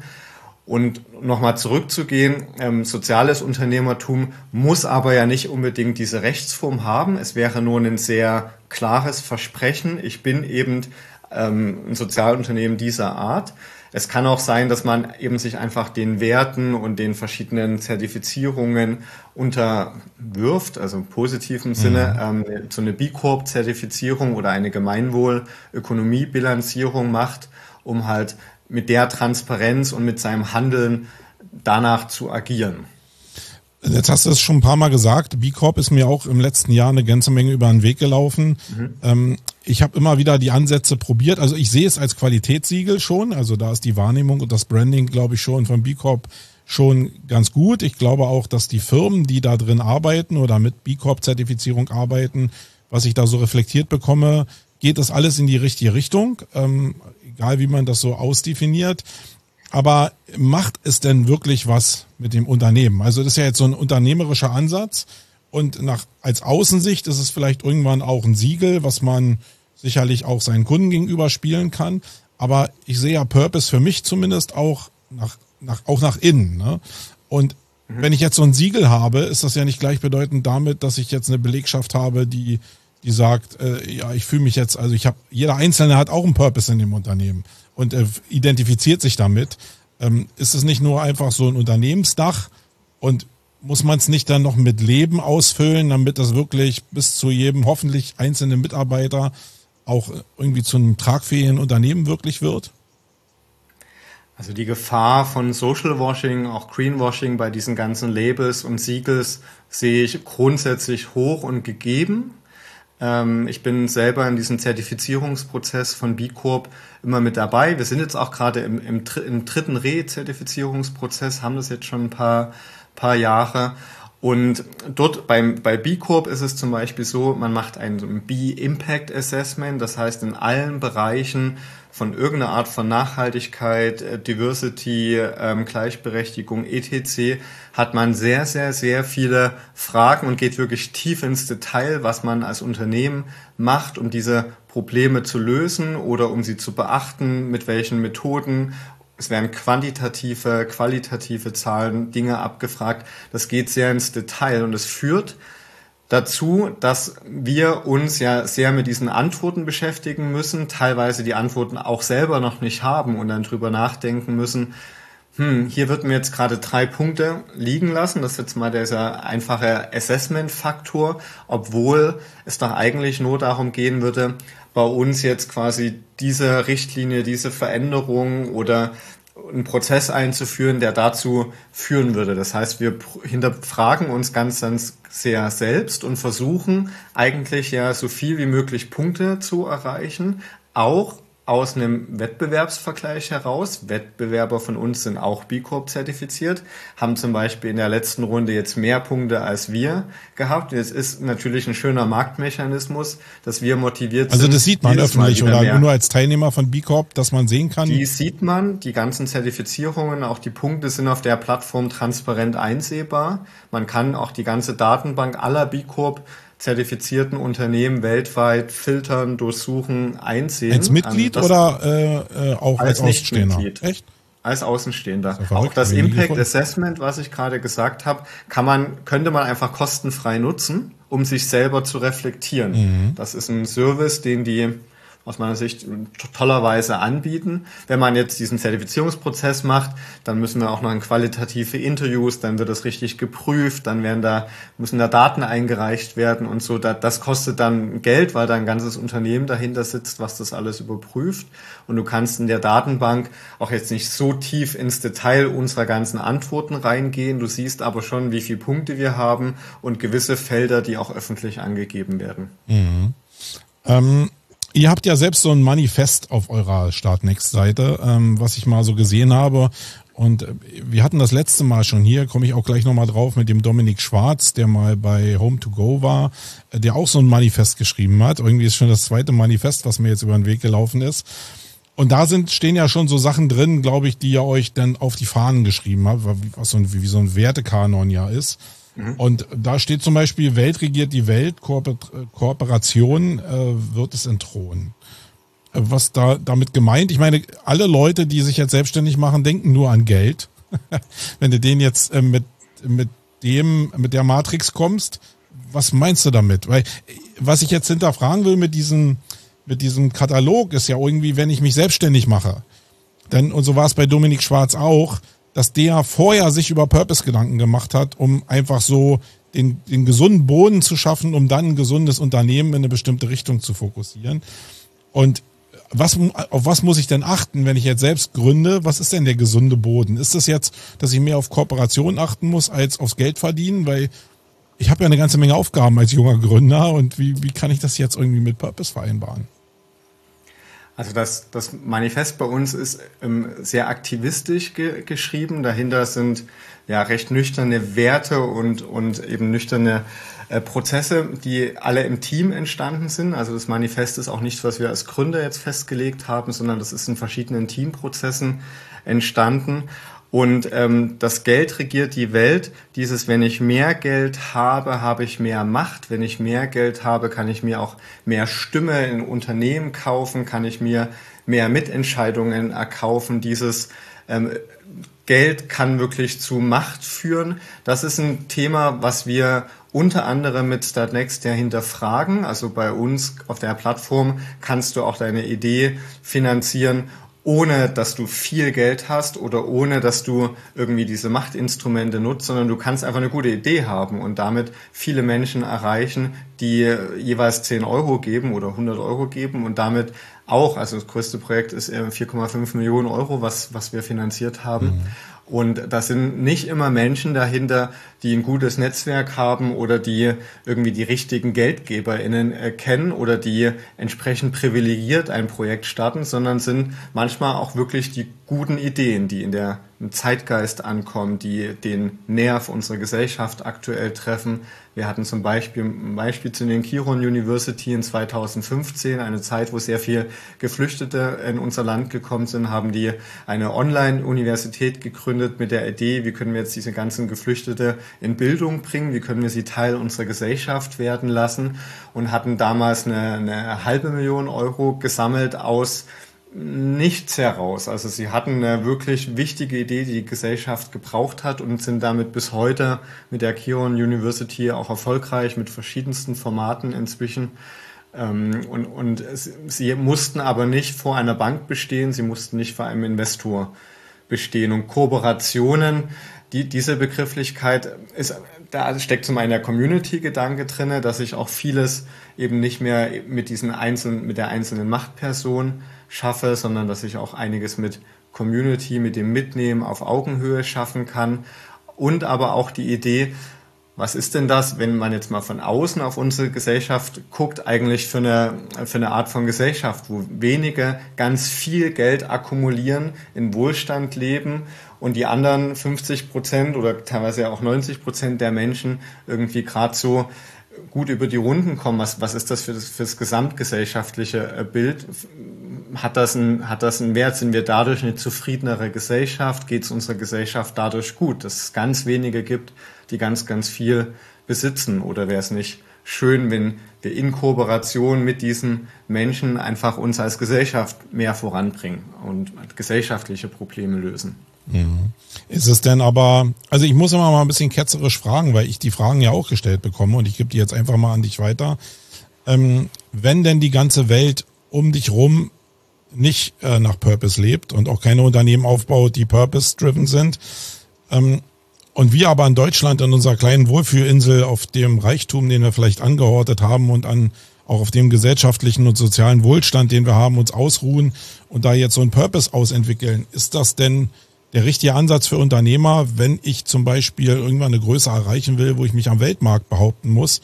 Und nochmal zurückzugehen, ähm, soziales Unternehmertum muss aber ja nicht unbedingt diese Rechtsform haben. Es wäre nur ein sehr klares Versprechen. Ich bin eben ähm, ein Sozialunternehmen dieser Art. Es kann auch sein, dass man eben sich einfach den Werten und den verschiedenen Zertifizierungen unterwirft, also im positiven Sinne, ähm, so eine B-Corp-Zertifizierung oder eine Gemeinwohl-Ökonomie-Bilanzierung macht, um halt mit der Transparenz und mit seinem Handeln danach zu agieren. Jetzt hast du es schon ein paar Mal gesagt, B-Corp ist mir auch im letzten Jahr eine ganze Menge über den Weg gelaufen. Mhm. Ähm, ich habe immer wieder die Ansätze probiert. Also ich sehe es als Qualitätssiegel schon. Also da ist die Wahrnehmung und das Branding, glaube ich, schon von B-Corp schon ganz gut. Ich glaube auch, dass die Firmen, die da drin arbeiten oder mit B-Corp-Zertifizierung arbeiten, was ich da so reflektiert bekomme, geht das alles in die richtige Richtung. Ähm, egal wie man das so ausdefiniert. Aber macht es denn wirklich was mit dem Unternehmen? Also das ist ja jetzt so ein unternehmerischer Ansatz und nach als Außensicht ist es vielleicht irgendwann auch ein Siegel, was man sicherlich auch seinen Kunden gegenüber spielen kann. Aber ich sehe ja Purpose für mich zumindest auch nach, nach, auch nach innen. Ne? Und mhm. wenn ich jetzt so ein Siegel habe, ist das ja nicht gleichbedeutend damit, dass ich jetzt eine Belegschaft habe, die die sagt, äh, ja, ich fühle mich jetzt, also ich habe, jeder Einzelne hat auch einen Purpose in dem Unternehmen und äh, identifiziert sich damit. Ähm, ist es nicht nur einfach so ein Unternehmensdach und muss man es nicht dann noch mit Leben ausfüllen, damit das wirklich bis zu jedem hoffentlich einzelnen Mitarbeiter auch irgendwie zu einem tragfähigen Unternehmen wirklich wird? Also die Gefahr von Social Washing, auch Greenwashing bei diesen ganzen Labels und Siegels sehe ich grundsätzlich hoch und gegeben. Ich bin selber in diesem Zertifizierungsprozess von B-Corp immer mit dabei. Wir sind jetzt auch gerade im, im, im dritten Re-Zertifizierungsprozess, haben das jetzt schon ein paar, paar Jahre. Und dort beim, bei B-Corp ist es zum Beispiel so, man macht ein B-Impact Assessment, das heißt in allen Bereichen von irgendeiner Art von Nachhaltigkeit, Diversity, ähm, Gleichberechtigung, et cetera hat man sehr, sehr, sehr viele Fragen und geht wirklich tief ins Detail, was man als Unternehmen macht, um diese Probleme zu lösen oder um sie zu beachten, mit welchen Methoden. Es werden quantitative, qualitative Zahlen, Dinge abgefragt. Das geht sehr ins Detail und es führt dazu, dass wir uns ja sehr mit diesen Antworten beschäftigen müssen, teilweise die Antworten auch selber noch nicht haben und dann drüber nachdenken müssen, hm, hier wird mir jetzt gerade drei Punkte liegen lassen. Das ist jetzt mal dieser einfache Assessment-Faktor, obwohl es doch eigentlich nur darum gehen würde, bei uns jetzt quasi diese Richtlinie, diese Veränderung oder einen Prozess einzuführen, der dazu führen würde. Das heißt, wir hinterfragen uns ganz, ganz sehr selbst und versuchen eigentlich ja so viel wie möglich Punkte zu erreichen, auch aus einem Wettbewerbsvergleich heraus. Wettbewerber von uns sind auch B Corp zertifiziert, haben zum Beispiel in der letzten Runde jetzt mehr Punkte als wir gehabt. Es ist natürlich ein schöner Marktmechanismus, dass wir motiviert sind. Also das sieht man öffentlich oder nur als Teilnehmer von B Corp, dass man sehen kann? Die sieht man, die ganzen Zertifizierungen, auch die Punkte sind auf der Plattform transparent einsehbar. Man kann auch die ganze Datenbank aller B Corp zertifizierten Unternehmen weltweit filtern, durchsuchen, einsehen. Als Mitglied also oder äh, auch als, als Außenstehender? Echt? Als Außenstehender. Das auch das Impact Assessment, was ich gerade gesagt habe, kann man, könnte man einfach kostenfrei nutzen, um sich selber zu reflektieren. Mhm. Das ist ein Service, den die aus meiner Sicht tollerweise anbieten. Wenn man jetzt diesen Zertifizierungsprozess macht, dann müssen wir auch noch in qualitative Interviews, dann wird das richtig geprüft, dann werden da, müssen da Daten eingereicht werden und so. Das kostet dann Geld, weil da ein ganzes Unternehmen dahinter sitzt, was das alles überprüft. Und du kannst in der Datenbank auch jetzt nicht so tief ins Detail unserer ganzen Antworten reingehen. Du siehst aber schon, wie viele Punkte wir haben und gewisse Felder, die auch öffentlich angegeben werden. Mhm. Ähm Ihr habt ja selbst so ein Manifest auf eurer Startnext-Seite, ähm, was ich mal so gesehen habe. Und wir hatten das letzte Mal schon hier, komme ich auch gleich nochmal drauf, mit dem Dominik Schwarz, der mal bei Home to Go war, der auch so ein Manifest geschrieben hat. Irgendwie ist schon das zweite Manifest, was mir jetzt über den Weg gelaufen ist. Und da sind, stehen ja schon so Sachen drin, glaube ich, die ihr euch dann auf die Fahnen geschrieben habt, was so ein, wie so ein Wertekanon ja ist. Und da steht zum Beispiel, Welt regiert die Welt, Kooper- Kooperation äh, wird es entthronen. Was da damit gemeint? Ich meine, alle Leute, die sich jetzt selbstständig machen, denken nur an Geld. Wenn du den jetzt äh, mit mit dem mit der Matrix kommst, was meinst du damit? Weil was ich jetzt hinterfragen will mit diesem mit diesem Katalog ist ja irgendwie, wenn ich mich selbstständig mache, denn und so war es bei Dominik Schwarz auch, dass der vorher sich über Purpose Gedanken gemacht hat, um einfach so den, den gesunden Boden zu schaffen, um dann ein gesundes Unternehmen in eine bestimmte Richtung zu fokussieren. Und was, auf was muss ich denn achten, wenn ich jetzt selbst gründe? Was ist denn der gesunde Boden? Ist das jetzt, dass ich mehr auf Kooperation achten muss, als aufs Geld verdienen? Weil ich habe ja eine ganze Menge Aufgaben als junger Gründer und wie, wie kann ich das jetzt irgendwie mit Purpose vereinbaren? Also das, das Manifest bei uns ist ähm, sehr aktivistisch ge- geschrieben. Dahinter sind ja recht nüchterne Werte und, und eben nüchterne äh, Prozesse, die alle im Team entstanden sind. Also das Manifest ist auch nichts, was wir als Gründer jetzt festgelegt haben, sondern das ist in verschiedenen Teamprozessen entstanden. Und ähm, das Geld regiert die Welt. Dieses, wenn ich mehr Geld habe, habe ich mehr Macht. Wenn ich mehr Geld habe, kann ich mir auch mehr Stimme in Unternehmen kaufen, kann ich mir mehr Mitentscheidungen erkaufen. Dieses ähm, Geld kann wirklich zu Macht führen. Das ist ein Thema, was wir unter anderem mit Startnext ja hinterfragen. Also bei uns auf der Plattform kannst du auch deine Idee finanzieren, ohne dass du viel Geld hast oder ohne dass du irgendwie diese Machtinstrumente nutzt, sondern du kannst einfach eine gute Idee haben und damit viele Menschen erreichen, die jeweils zehn Euro geben oder hundert Euro geben und damit auch, also das größte Projekt ist vier Komma fünf Millionen Euro, was, was wir finanziert haben. Mhm. Und das sind nicht immer Menschen dahinter, die ein gutes Netzwerk haben oder die irgendwie die richtigen GeldgeberInnen äh, kennen oder die entsprechend privilegiert ein Projekt starten, sondern sind manchmal auch wirklich die guten Ideen, die in der im Zeitgeist ankommen, die den Nerv unserer Gesellschaft aktuell treffen. Wir hatten zum Beispiel ein Beispiel zu den Kiron University in zweitausendfünfzehn, eine Zeit, wo sehr viele Geflüchtete in unser Land gekommen sind, haben die eine Online-Universität gegründet mit der Idee, wie können wir jetzt diese ganzen Geflüchtete in Bildung bringen, wie können wir sie Teil unserer Gesellschaft werden lassen und hatten damals eine, eine halbe Million Euro gesammelt aus nichts heraus. Also sie hatten eine wirklich wichtige Idee, die die Gesellschaft gebraucht hat und sind damit bis heute mit der Keown University auch erfolgreich mit verschiedensten Formaten inzwischen. Und, und sie mussten aber nicht vor einer Bank bestehen, sie mussten nicht vor einem Investor bestehen. Und Kooperationen, die, diese Begrifflichkeit ist, da steckt zum einen der Community-Gedanke drin, dass ich auch vieles eben nicht mehr mit diesen einzelnen, mit der einzelnen Machtperson schaffe, sondern dass ich auch einiges mit Community, mit dem Mitnehmen auf Augenhöhe schaffen kann. Und aber auch die Idee, was ist denn das, wenn man jetzt mal von außen auf unsere Gesellschaft guckt, eigentlich für eine, für eine Art von Gesellschaft, wo wenige ganz viel Geld akkumulieren, in Wohlstand leben und die anderen fünfzig Prozent oder teilweise auch neunzig Prozent der Menschen irgendwie gerade so gut über die Runden kommen. Was, was ist das für das, für das gesamtgesellschaftliche Bild? Hat das, ein, hat das einen Wert? Sind wir dadurch eine zufriedenere Gesellschaft? Geht es unserer Gesellschaft dadurch gut, dass es ganz wenige gibt, die ganz, ganz viel besitzen? Oder wäre es nicht schön, wenn wir in Kooperation mit diesen Menschen einfach uns als Gesellschaft mehr voranbringen und gesellschaftliche Probleme lösen? Mhm. Ist es denn aber, also ich muss immer mal ein bisschen ketzerisch fragen, weil ich die Fragen ja auch gestellt bekomme und ich gebe die jetzt einfach mal an dich weiter. Ähm, wenn denn die ganze Welt um dich rum nicht äh, nach Purpose lebt und auch keine Unternehmen aufbaut, die Purpose-driven sind, ähm, und wir aber in Deutschland in unserer kleinen Wohlfühlinsel auf dem Reichtum, den wir vielleicht angehortet haben und an auch auf dem gesellschaftlichen und sozialen Wohlstand, den wir haben, uns ausruhen und da jetzt so einen Purpose ausentwickeln, ist das denn der richtige Ansatz für Unternehmer, wenn ich zum Beispiel irgendwann eine Größe erreichen will, wo ich mich am Weltmarkt behaupten muss?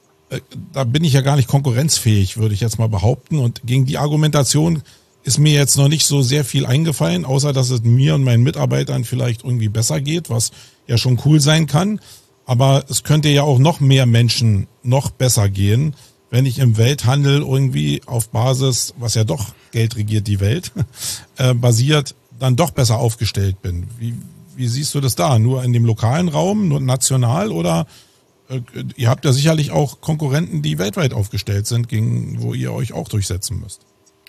Da bin ich ja gar nicht konkurrenzfähig, würde ich jetzt mal behaupten. Und gegen die Argumentation ist mir jetzt noch nicht so sehr viel eingefallen, außer dass es mir und meinen Mitarbeitern vielleicht irgendwie besser geht, was ja schon cool sein kann. Aber es könnte ja auch noch mehr Menschen noch besser gehen, wenn ich im Welthandel irgendwie auf Basis, was ja doch Geld regiert die Welt, äh, basiert, dann doch besser aufgestellt bin. Wie, wie siehst du das da? Nur in dem lokalen Raum, nur national oder äh, ihr habt ja sicherlich auch Konkurrenten, die weltweit aufgestellt sind, gegen wo ihr euch auch durchsetzen müsst.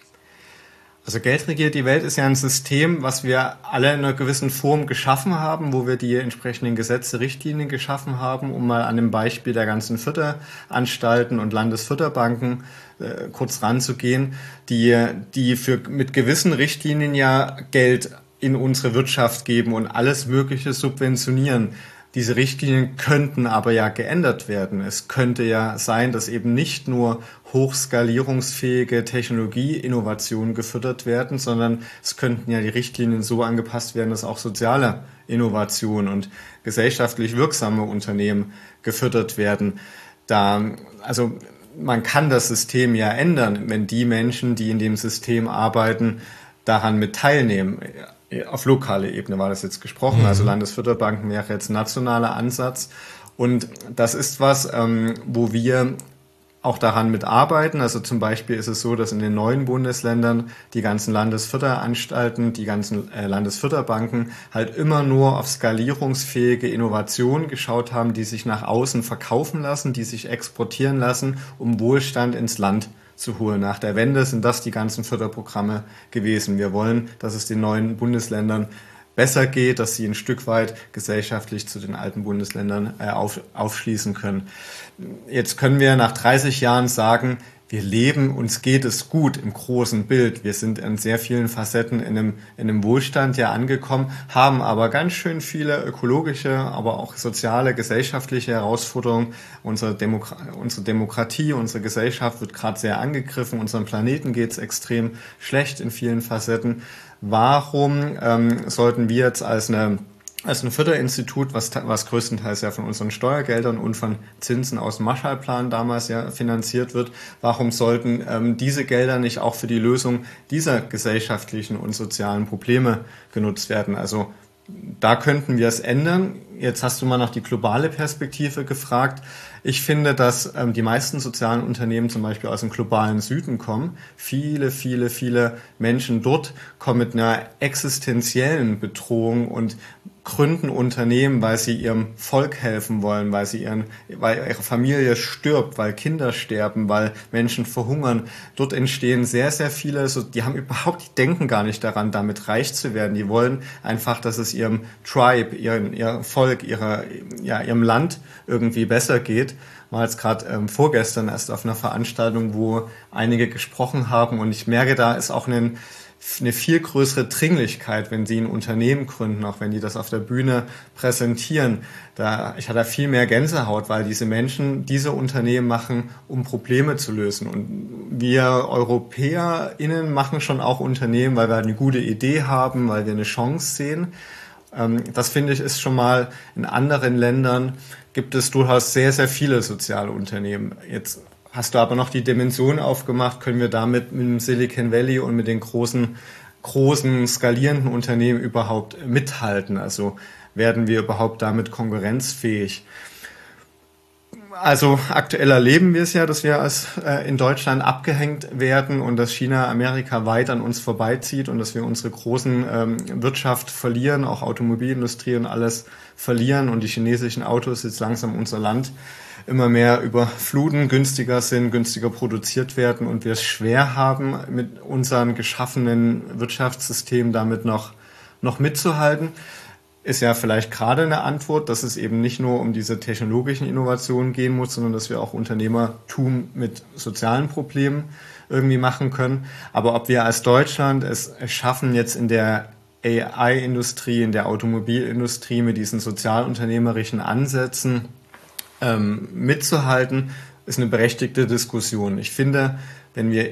Also Geld regiert die Welt ist ja ein System, was wir alle in einer gewissen Form geschaffen haben, wo wir die entsprechenden Gesetze, Richtlinien geschaffen haben, um mal an dem Beispiel der ganzen Förderanstalten und Landesförderbanken äh, kurz ranzugehen, die, die für, mit gewissen Richtlinien ja Geld in unsere Wirtschaft geben und alles Mögliche subventionieren. Diese Richtlinien könnten aber ja geändert werden. Es könnte ja sein, dass eben nicht nur hochskalierungsfähige Technologieinnovationen gefördert werden, sondern es könnten ja die Richtlinien so angepasst werden, dass auch soziale Innovationen und gesellschaftlich wirksame Unternehmen gefördert werden. Da, also man kann das System ja ändern, wenn die Menschen, die in dem System arbeiten, daran mit teilnehmen. Auf lokaler Ebene war das jetzt gesprochen, also Landesförderbanken wäre jetzt ein nationaler Ansatz und das ist was, ähm, wo wir auch daran mitarbeiten. Also zum Beispiel ist es so, dass in den neuen Bundesländern die ganzen Landesförderanstalten, die ganzen äh, Landesförderbanken halt immer nur auf skalierungsfähige Innovationen geschaut haben, die sich nach außen verkaufen lassen, die sich exportieren lassen, um Wohlstand ins Land zu holen. Nach der Wende sind das die ganzen Förderprogramme gewesen. Wir wollen, dass es den neuen Bundesländern besser geht, dass sie ein Stück weit gesellschaftlich zu den alten Bundesländern äh, auf, aufschließen können. Jetzt können wir nach dreißig Jahren sagen, wir leben, uns geht es gut im großen Bild. Wir sind in sehr vielen Facetten in einem, in einem Wohlstand ja angekommen, haben aber ganz schön viele ökologische, aber auch soziale, gesellschaftliche Herausforderungen. Unsere, Demokra- unsere Demokratie, unsere Gesellschaft wird gerade sehr angegriffen. Unserem Planeten geht es extrem schlecht in vielen Facetten. Warum ähm, sollten wir jetzt als eine als ein Förderinstitut, was, was größtenteils ja von unseren Steuergeldern und von Zinsen aus dem Marshallplan damals ja finanziert wird, warum sollten ähm, diese Gelder nicht auch für die Lösung dieser gesellschaftlichen und sozialen Probleme genutzt werden? Also da könnten wir es ändern. Jetzt hast du mal nach die globale Perspektive gefragt. Ich finde, dass ähm, die meisten sozialen Unternehmen zum Beispiel aus dem globalen Süden kommen. Viele, viele, viele Menschen dort kommen mit einer existenziellen Bedrohung und gründen Unternehmen, weil sie ihrem Volk helfen wollen, weil sie ihren, weil ihre Familie stirbt, weil Kinder sterben, weil Menschen verhungern. Dort entstehen sehr, sehr viele, so, die haben überhaupt, die denken gar nicht daran, damit reich zu werden. Die wollen einfach, dass es ihrem Tribe, ihrem, ihrem Volk, ihrer, ja, ihrem Land irgendwie besser geht. War jetzt gerade ähm, vorgestern erst auf einer Veranstaltung, wo einige gesprochen haben, und ich merke, da ist auch ein eine viel größere Dringlichkeit, wenn sie ein Unternehmen gründen, auch wenn die das auf der Bühne präsentieren. Da, ich hatte viel mehr Gänsehaut, weil diese Menschen diese Unternehmen machen, um Probleme zu lösen. Und wir EuropäerInnen machen schon auch Unternehmen, weil wir eine gute Idee haben, weil wir eine Chance sehen. Das finde ich ist schon mal, in anderen Ländern gibt es durchaus sehr, sehr viele soziale Unternehmen. Jetzt hast du aber noch die Dimension aufgemacht, können wir damit mit dem Silicon Valley und mit den großen, großen skalierenden Unternehmen überhaupt mithalten? Also werden wir überhaupt damit konkurrenzfähig? Also aktuell erleben wir es ja, dass wir als, äh, in Deutschland abgehängt werden und dass China, Amerika weit an uns vorbeizieht und dass wir unsere großen ähm, Wirtschaft verlieren, auch Automobilindustrie und alles verlieren, und die chinesischen Autos jetzt langsam unser Land immer mehr überfluten, günstiger sind, günstiger produziert werden und wir es schwer haben, mit unseren geschaffenen Wirtschaftssystemen damit noch, noch mitzuhalten. Ist ja vielleicht gerade eine Antwort, dass es eben nicht nur um diese technologischen Innovationen gehen muss, sondern dass wir auch Unternehmertum mit sozialen Problemen irgendwie machen können. Aber ob wir als Deutschland es schaffen, jetzt in der A I-Industrie, in der Automobilindustrie mit diesen sozialunternehmerischen Ansätzen ähm, mitzuhalten, ist eine berechtigte Diskussion. Ich finde, wenn wir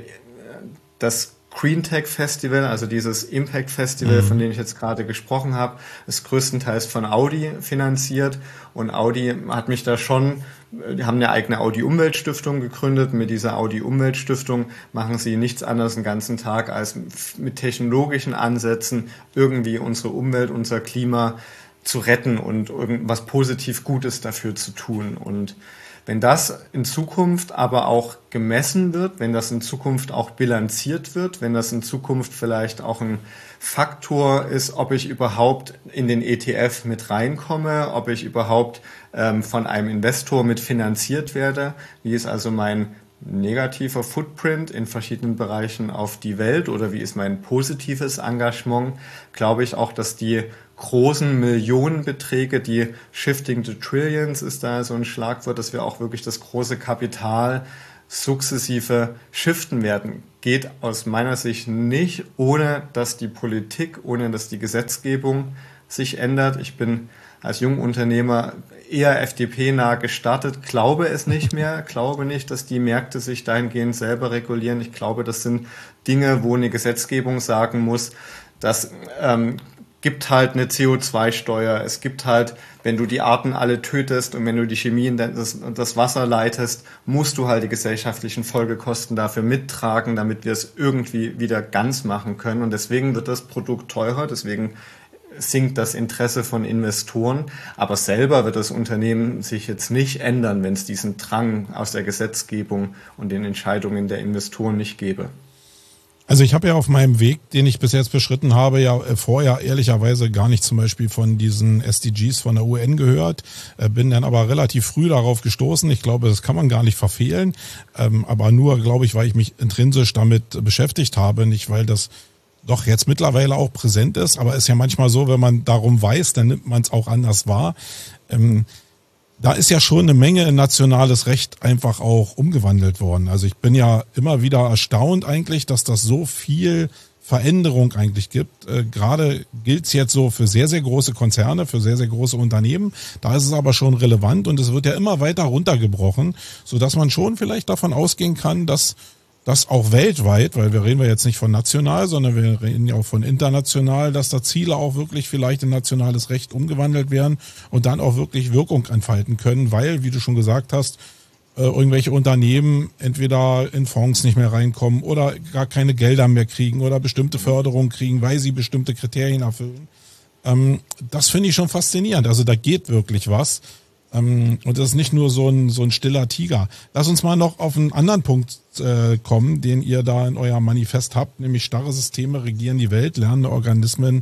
das Green Tech Festival, also dieses Impact Festival, mhm. von dem ich jetzt gerade gesprochen habe, ist größtenteils von Audi finanziert, und Audi hat mich da schon, die haben eine eigene Audi-Umweltstiftung gegründet. Mit dieser Audi-Umweltstiftung machen sie nichts anderes den ganzen Tag, als mit technologischen Ansätzen irgendwie unsere Umwelt, unser Klima zu retten und irgendwas positiv Gutes dafür zu tun. Und wenn das in Zukunft aber auch gemessen wird, wenn das in Zukunft auch bilanziert wird, wenn das in Zukunft vielleicht auch ein Faktor ist, ob ich überhaupt in den E T F mit reinkomme, ob ich überhaupt ähm, von einem Investor mit finanziert werde, wie ist also mein negativer Footprint in verschiedenen Bereichen auf die Welt oder wie ist mein positives Engagement, glaube ich auch, dass die großen Millionenbeträge, die Shifting to Trillions ist da so ein Schlagwort, dass wir auch wirklich das große Kapital sukzessive shiften werden. Geht aus meiner Sicht nicht, ohne dass die Politik, ohne dass die Gesetzgebung sich ändert. Ich bin als Jungunternehmer eher F D P-nah gestartet, glaube es nicht mehr, glaube nicht, dass die Märkte sich dahingehend selber regulieren. Ich glaube, das sind Dinge, wo eine Gesetzgebung sagen muss, dass ähm, gibt halt eine C O zwei Steuer, es gibt halt, wenn du die Arten alle tötest und wenn du die Chemie in das, das Wasser leitest, musst du halt die gesellschaftlichen Folgekosten dafür mittragen, damit wir es irgendwie wieder ganz machen können. Und deswegen wird das Produkt teurer, deswegen sinkt das Interesse von Investoren, aber selber wird das Unternehmen sich jetzt nicht ändern, wenn es diesen Drang aus der Gesetzgebung und den Entscheidungen der Investoren nicht gäbe. Also ich habe ja auf meinem Weg, den ich bis jetzt beschritten habe, ja vorher ehrlicherweise gar nicht zum Beispiel von diesen S D Gs von der U N gehört, bin dann aber relativ früh darauf gestoßen. Ich glaube, das kann man gar nicht verfehlen, aber nur, glaube ich, weil ich mich intrinsisch damit beschäftigt habe, nicht weil das doch jetzt mittlerweile auch präsent ist, aber ist ja manchmal so, wenn man darum weiß, dann nimmt man es auch anders wahr. Ähm, da ist ja schon eine Menge nationales Recht einfach auch umgewandelt worden. Also ich bin ja immer wieder erstaunt eigentlich, dass das so viel Veränderung eigentlich gibt. Äh, gerade gilt es jetzt so für sehr, sehr große Konzerne, für sehr, sehr große Unternehmen. Da ist es aber schon relevant und es wird ja immer weiter runtergebrochen, sodass man schon vielleicht davon ausgehen kann, dass das auch weltweit, weil wir reden wir jetzt nicht von national, sondern wir reden ja auch von international, dass da Ziele auch wirklich vielleicht in nationales Recht umgewandelt werden und dann auch wirklich Wirkung entfalten können, weil, wie du schon gesagt hast, äh, irgendwelche Unternehmen entweder in Fonds nicht mehr reinkommen oder gar keine Gelder mehr kriegen oder bestimmte Förderungen kriegen, weil sie bestimmte Kriterien erfüllen. Ähm, das finde ich schon faszinierend. Also da geht wirklich was. Und das ist nicht nur so ein so ein stiller Tiger. Lass uns mal noch auf einen anderen Punkt äh, kommen, den ihr da in eurem Manifest habt, nämlich starre Systeme regieren die Welt, lernende Organismen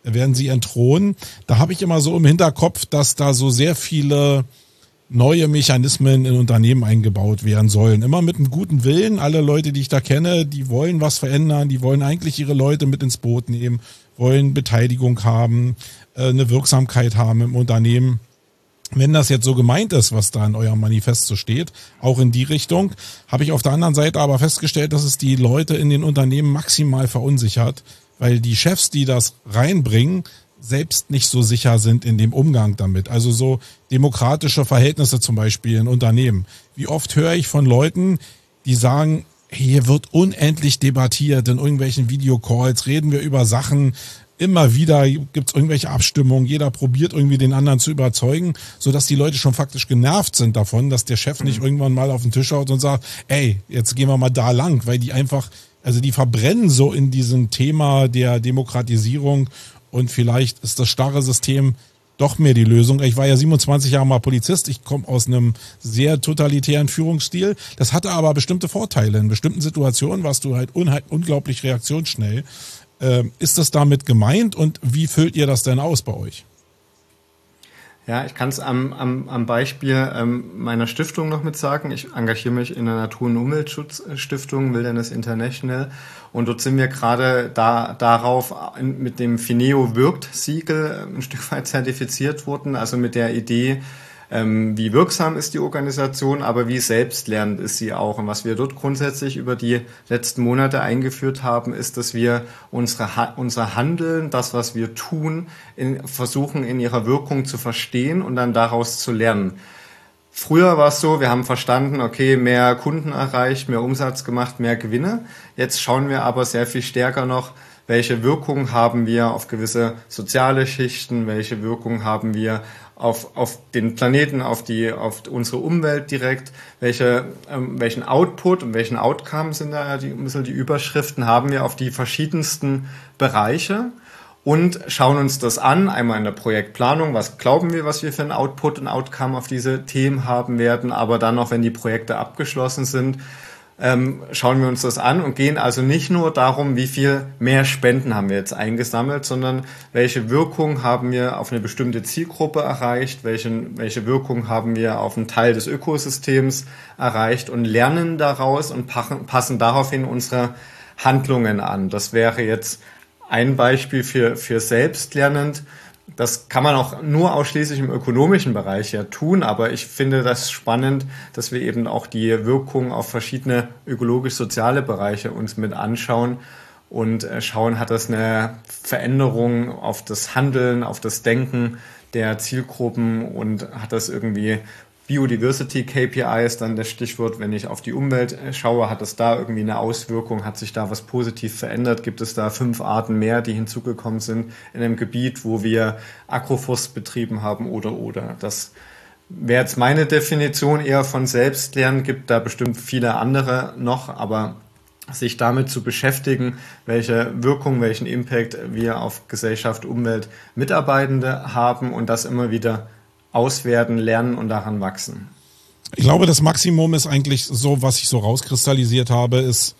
werden sie entthronen. Da habe ich immer so im Hinterkopf, dass da so sehr viele neue Mechanismen in Unternehmen eingebaut werden sollen. Immer mit einem guten Willen. Alle Leute, die ich da kenne, die wollen was verändern, die wollen eigentlich ihre Leute mit ins Boot nehmen, wollen Beteiligung haben, eine Wirksamkeit haben im Unternehmen. Wenn das jetzt so gemeint ist, was da in eurem Manifest so steht, auch in die Richtung, habe ich auf der anderen Seite aber festgestellt, dass es die Leute in den Unternehmen maximal verunsichert, weil die Chefs, die das reinbringen, selbst nicht so sicher sind in dem Umgang damit. Also so demokratische Verhältnisse zum Beispiel in Unternehmen. Wie oft höre ich von Leuten, die sagen, hier wird unendlich debattiert in irgendwelchen Videocalls, reden wir über Sachen, immer wieder gibt es irgendwelche Abstimmungen, jeder probiert irgendwie den anderen zu überzeugen, sodass die Leute schon faktisch genervt sind davon, dass der Chef nicht irgendwann mal auf den Tisch haut und sagt, ey, jetzt gehen wir mal da lang, weil die einfach, also die verbrennen so in diesem Thema der Demokratisierung. Und vielleicht ist das starre System doch mehr die Lösung. Ich war ja siebenundzwanzig Jahre mal Polizist. Ich komme aus einem sehr totalitären Führungsstil. Das hatte aber bestimmte Vorteile. In bestimmten Situationen warst du halt unglaublich reaktionsschnell. Ähm, ist das damit gemeint und wie füllt ihr das denn aus bei euch? Ja, ich kann es am, am, am Beispiel ähm, meiner Stiftung noch mit sagen. Ich engagiere mich in der Natur- und Umweltschutzstiftung Wilderness International und dort sind wir gerade da, darauf mit dem Fineo wirkt Siegel ein Stück weit zertifiziert worden, also mit der Idee, ähm, wie wirksam ist die Organisation, aber wie selbstlernend ist sie auch. Und was wir dort grundsätzlich über die letzten Monate eingeführt haben, ist, dass wir unsere, unser Handeln, das, was wir tun, in, versuchen in ihrer Wirkung zu verstehen und dann daraus zu lernen. Früher war es so, wir haben verstanden, okay, mehr Kunden erreicht, mehr Umsatz gemacht, mehr Gewinne. Jetzt schauen wir aber sehr viel stärker noch, welche Wirkung haben wir auf gewisse soziale Schichten, welche Wirkung haben wir auf, auf den Planeten, auf die, auf unsere Umwelt direkt, welche, ähm, welchen Output und welchen Outcome sind da die, ein bisschen die Überschriften haben wir auf die verschiedensten Bereiche und schauen uns das an, einmal in der Projektplanung, was glauben wir, was wir für einen Output und Outcome auf diese Themen haben werden, aber dann auch, wenn die Projekte abgeschlossen sind, Ähm, schauen wir uns das an und gehen also nicht nur darum, wie viel mehr Spenden haben wir jetzt eingesammelt, sondern welche Wirkung haben wir auf eine bestimmte Zielgruppe erreicht, welche, welche Wirkung haben wir auf einen Teil des Ökosystems erreicht und lernen daraus und passen, passen daraufhin unsere Handlungen an. Das wäre jetzt ein Beispiel für, für selbstlernend. Das kann man auch nur ausschließlich im ökonomischen Bereich ja tun, aber ich finde das spannend, dass wir eben auch die Wirkung auf verschiedene ökologisch-soziale Bereiche uns mit anschauen und schauen, hat das eine Veränderung auf das Handeln, auf das Denken der Zielgruppen und hat das irgendwie Biodiversity K P I ist dann das Stichwort, wenn ich auf die Umwelt schaue, hat das da irgendwie eine Auswirkung, hat sich da was positiv verändert, gibt es da fünf Arten mehr, die hinzugekommen sind in einem Gebiet, wo wir Agroforst betrieben haben oder oder. Das wäre jetzt meine Definition eher von Selbstlernen, gibt da bestimmt viele andere noch, aber sich damit zu beschäftigen, welche Wirkung, welchen Impact wir auf Gesellschaft, Umwelt, Mitarbeitende haben und das immer wieder auswerten, lernen und daran wachsen. Ich glaube, das Maximum ist eigentlich so, was ich so rauskristallisiert habe, ist,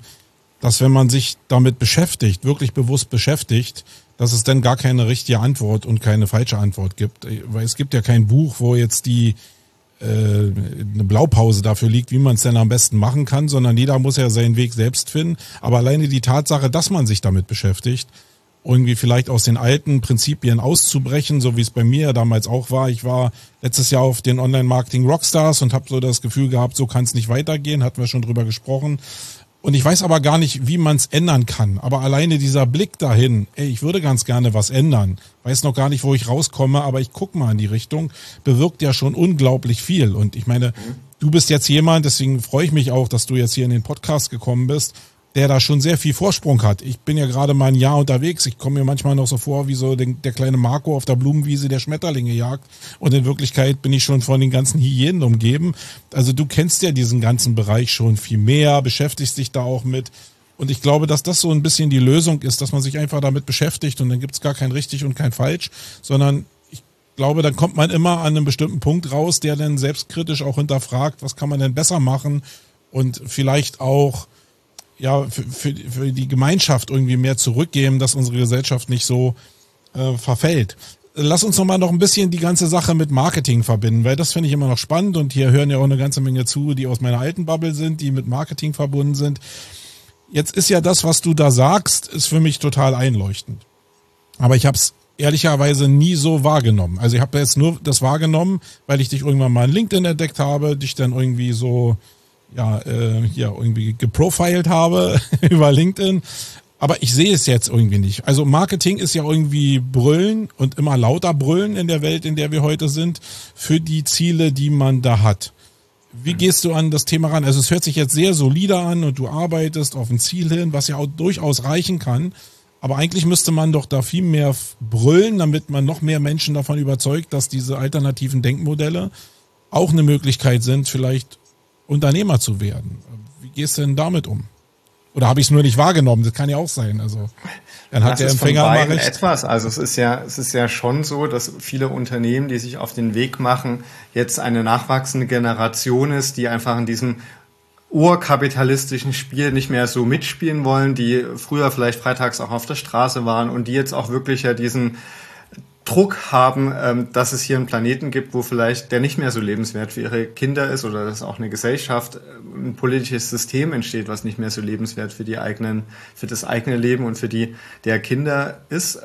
dass wenn man sich damit beschäftigt, wirklich bewusst beschäftigt, dass es dann gar keine richtige Antwort und keine falsche Antwort gibt. Weil es gibt ja kein Buch, wo jetzt die äh, eine Blaupause dafür liegt, wie man es denn am besten machen kann, sondern jeder muss ja seinen Weg selbst finden. Aber alleine die Tatsache, dass man sich damit beschäftigt, irgendwie vielleicht aus den alten Prinzipien auszubrechen, so wie es bei mir ja damals auch war. Ich war letztes Jahr auf den Online-Marketing-Rockstars und habe so das Gefühl gehabt, so kann es nicht weitergehen, hatten wir schon drüber gesprochen. Und ich weiß aber gar nicht, wie man es ändern kann. Aber alleine dieser Blick dahin, ey, ich würde ganz gerne was ändern, weiß noch gar nicht, wo ich rauskomme, aber ich guck mal in die Richtung, bewirkt ja schon unglaublich viel. Und ich meine, du bist jetzt jemand, deswegen freue ich mich auch, dass du jetzt hier in den Podcast gekommen bist, der da schon sehr viel Vorsprung hat. Ich bin ja gerade mal ein Jahr unterwegs. Ich komme mir manchmal noch so vor, wie so den, der kleine Marco auf der Blumenwiese, der Schmetterlinge jagt. Und in Wirklichkeit bin ich schon von den ganzen Hyänen umgeben. Also du kennst ja diesen ganzen Bereich schon viel mehr, beschäftigst dich da auch mit. Und ich glaube, dass das so ein bisschen die Lösung ist, dass man sich einfach damit beschäftigt und dann gibt's gar kein richtig und kein falsch, sondern ich glaube, dann kommt man immer an einem bestimmten Punkt raus, der dann selbstkritisch auch hinterfragt, was kann man denn besser machen und vielleicht auch ja, für, für, für die Gemeinschaft irgendwie mehr zurückgeben, dass unsere Gesellschaft nicht so äh, verfällt. Lass uns noch mal noch ein bisschen die ganze Sache mit Marketing verbinden, weil das finde ich immer noch spannend und hier hören ja auch eine ganze Menge zu, die aus meiner alten Bubble sind, die mit Marketing verbunden sind. Jetzt ist ja das, was du da sagst, ist für mich total einleuchtend. Aber ich habe es ehrlicherweise nie so wahrgenommen. Also ich habe jetzt nur das wahrgenommen, weil ich dich irgendwann mal in LinkedIn entdeckt habe, dich dann irgendwie so ja äh, hier irgendwie geprofiled habe über LinkedIn. Aber ich sehe es jetzt irgendwie nicht. Also Marketing ist ja irgendwie brüllen und immer lauter brüllen in der Welt, in der wir heute sind, für die Ziele, die man da hat. Wie gehst du an das Thema ran? Also es hört sich jetzt sehr solide an und du arbeitest auf ein Ziel hin, was ja auch durchaus reichen kann. Aber eigentlich müsste man doch da viel mehr brüllen, damit man noch mehr Menschen davon überzeugt, dass diese alternativen Denkmodelle auch eine Möglichkeit sind, vielleicht Unternehmer zu werden. Wie gehst du denn damit um? Oder habe ich es nur nicht wahrgenommen? Das kann ja auch sein. Also dann hat das der ist Empfänger von mal beiden recht. Etwas. Also es ist ja, es ist ja schon so, dass viele Unternehmen, die sich auf den Weg machen, jetzt eine nachwachsende Generation ist, die einfach in diesem urkapitalistischen Spiel nicht mehr so mitspielen wollen, die früher vielleicht freitags auch auf der Straße waren und die jetzt auch wirklich ja diesen Druck haben, dass es hier einen Planeten gibt, wo vielleicht der nicht mehr so lebenswert für ihre Kinder ist oder dass auch eine Gesellschaft, ein politisches System entsteht, was nicht mehr so lebenswert für die eigenen, für das eigene Leben und für die der Kinder ist.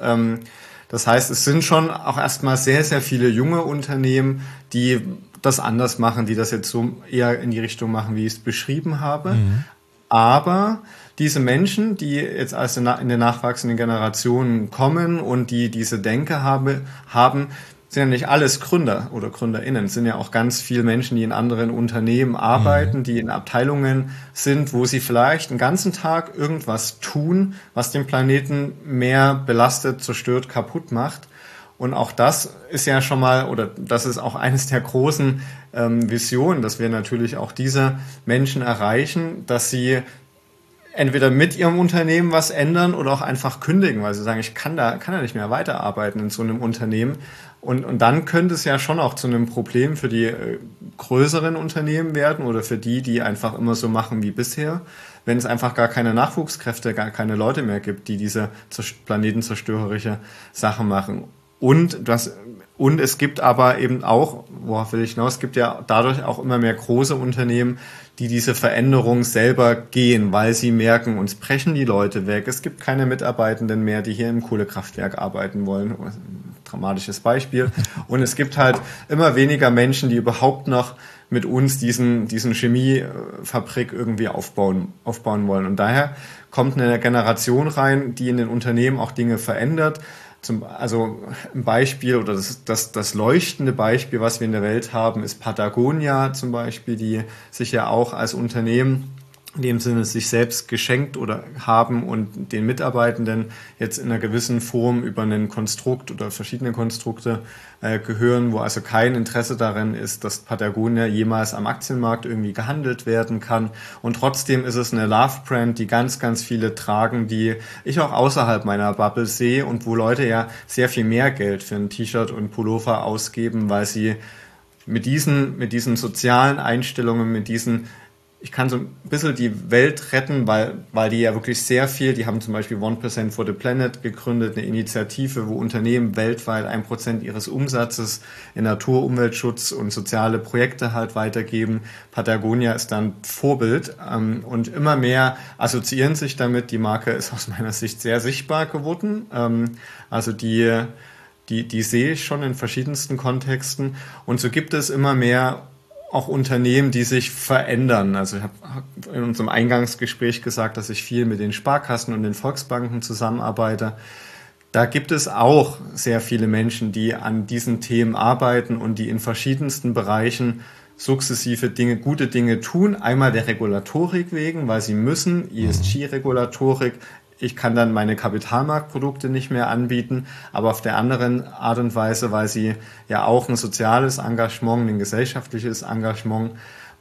Das heißt, es sind schon auch erstmal sehr, sehr viele junge Unternehmen, die das anders machen, die das jetzt so eher in die Richtung machen, wie ich es beschrieben habe. Mhm. Aber diese Menschen, die jetzt als in den nachwachsenden Generationen kommen und die diese Denke habe, haben, sind ja nicht alles Gründer oder GründerInnen, sind ja auch ganz viele Menschen, die in anderen Unternehmen arbeiten, mhm. die in Abteilungen sind, wo sie vielleicht den ganzen Tag irgendwas tun, was den Planeten mehr belastet, zerstört, kaputt macht. Und auch das ist ja schon mal, oder das ist auch eines der großen ähm, Visionen, dass wir natürlich auch diese Menschen erreichen, dass sie entweder mit ihrem Unternehmen was ändern oder auch einfach kündigen, weil sie sagen, ich kann da, kann da nicht mehr weiterarbeiten in so einem Unternehmen. Und, und dann könnte es ja schon auch zu einem Problem für die äh, größeren Unternehmen werden oder für die, die einfach immer so machen wie bisher, wenn es einfach gar keine Nachwuchskräfte, gar keine Leute mehr gibt, die diese planetenzerstörerische Sachen machen. Und das, und es gibt aber eben auch, worauf will ich hinaus, es gibt ja dadurch auch immer mehr große Unternehmen, die diese Veränderung selber gehen, weil sie merken, uns brechen die Leute weg. Es gibt keine Mitarbeitenden mehr, die hier im Kohlekraftwerk arbeiten wollen. Ein dramatisches Beispiel. Und es gibt halt immer weniger Menschen, die überhaupt noch mit uns diesen, diesen Chemiefabrik irgendwie aufbauen, aufbauen wollen. Und daher kommt eine Generation rein, die in den Unternehmen auch Dinge verändert. Zum, also ein Beispiel oder das, das, das leuchtende Beispiel, was wir in der Welt haben, ist Patagonia zum Beispiel, die sich ja auch als Unternehmen in dem Sinne sich selbst geschenkt oder haben und den Mitarbeitenden jetzt in einer gewissen Form über ein Konstrukt oder verschiedene Konstrukte äh, gehören, wo also kein Interesse darin ist, dass Patagonia jemals am Aktienmarkt irgendwie gehandelt werden kann. Und trotzdem ist es eine Love-Brand, die ganz, ganz viele tragen, die ich auch außerhalb meiner Bubble sehe und wo Leute ja sehr viel mehr Geld für ein T-Shirt und Pullover ausgeben, weil sie mit diesen, mit diesen sozialen Einstellungen, mit diesen ich kann so ein bisschen die Welt retten, weil, weil die ja wirklich sehr viel, die haben zum Beispiel one percent for the Planet gegründet, eine Initiative, wo Unternehmen weltweit ein Prozent ihres Umsatzes in Natur, Umweltschutz und soziale Projekte halt weitergeben. Patagonia ist dann Vorbild ähm, und immer mehr assoziieren sich damit. Die Marke ist aus meiner Sicht sehr sichtbar geworden. Ähm, also die, die, die sehe ich schon in verschiedensten Kontexten und so gibt es immer mehr auch Unternehmen, die sich verändern. Also ich habe in unserem Eingangsgespräch gesagt, dass ich viel mit den Sparkassen und den Volksbanken zusammenarbeite. Da gibt es auch sehr viele Menschen, die an diesen Themen arbeiten und die in verschiedensten Bereichen sukzessive Dinge, gute Dinge tun. Einmal der Regulatorik wegen, weil sie müssen, E S G-Regulatorik. Ich kann dann meine Kapitalmarktprodukte nicht mehr anbieten, aber auf der anderen Art und Weise, weil sie ja auch ein soziales Engagement, ein gesellschaftliches Engagement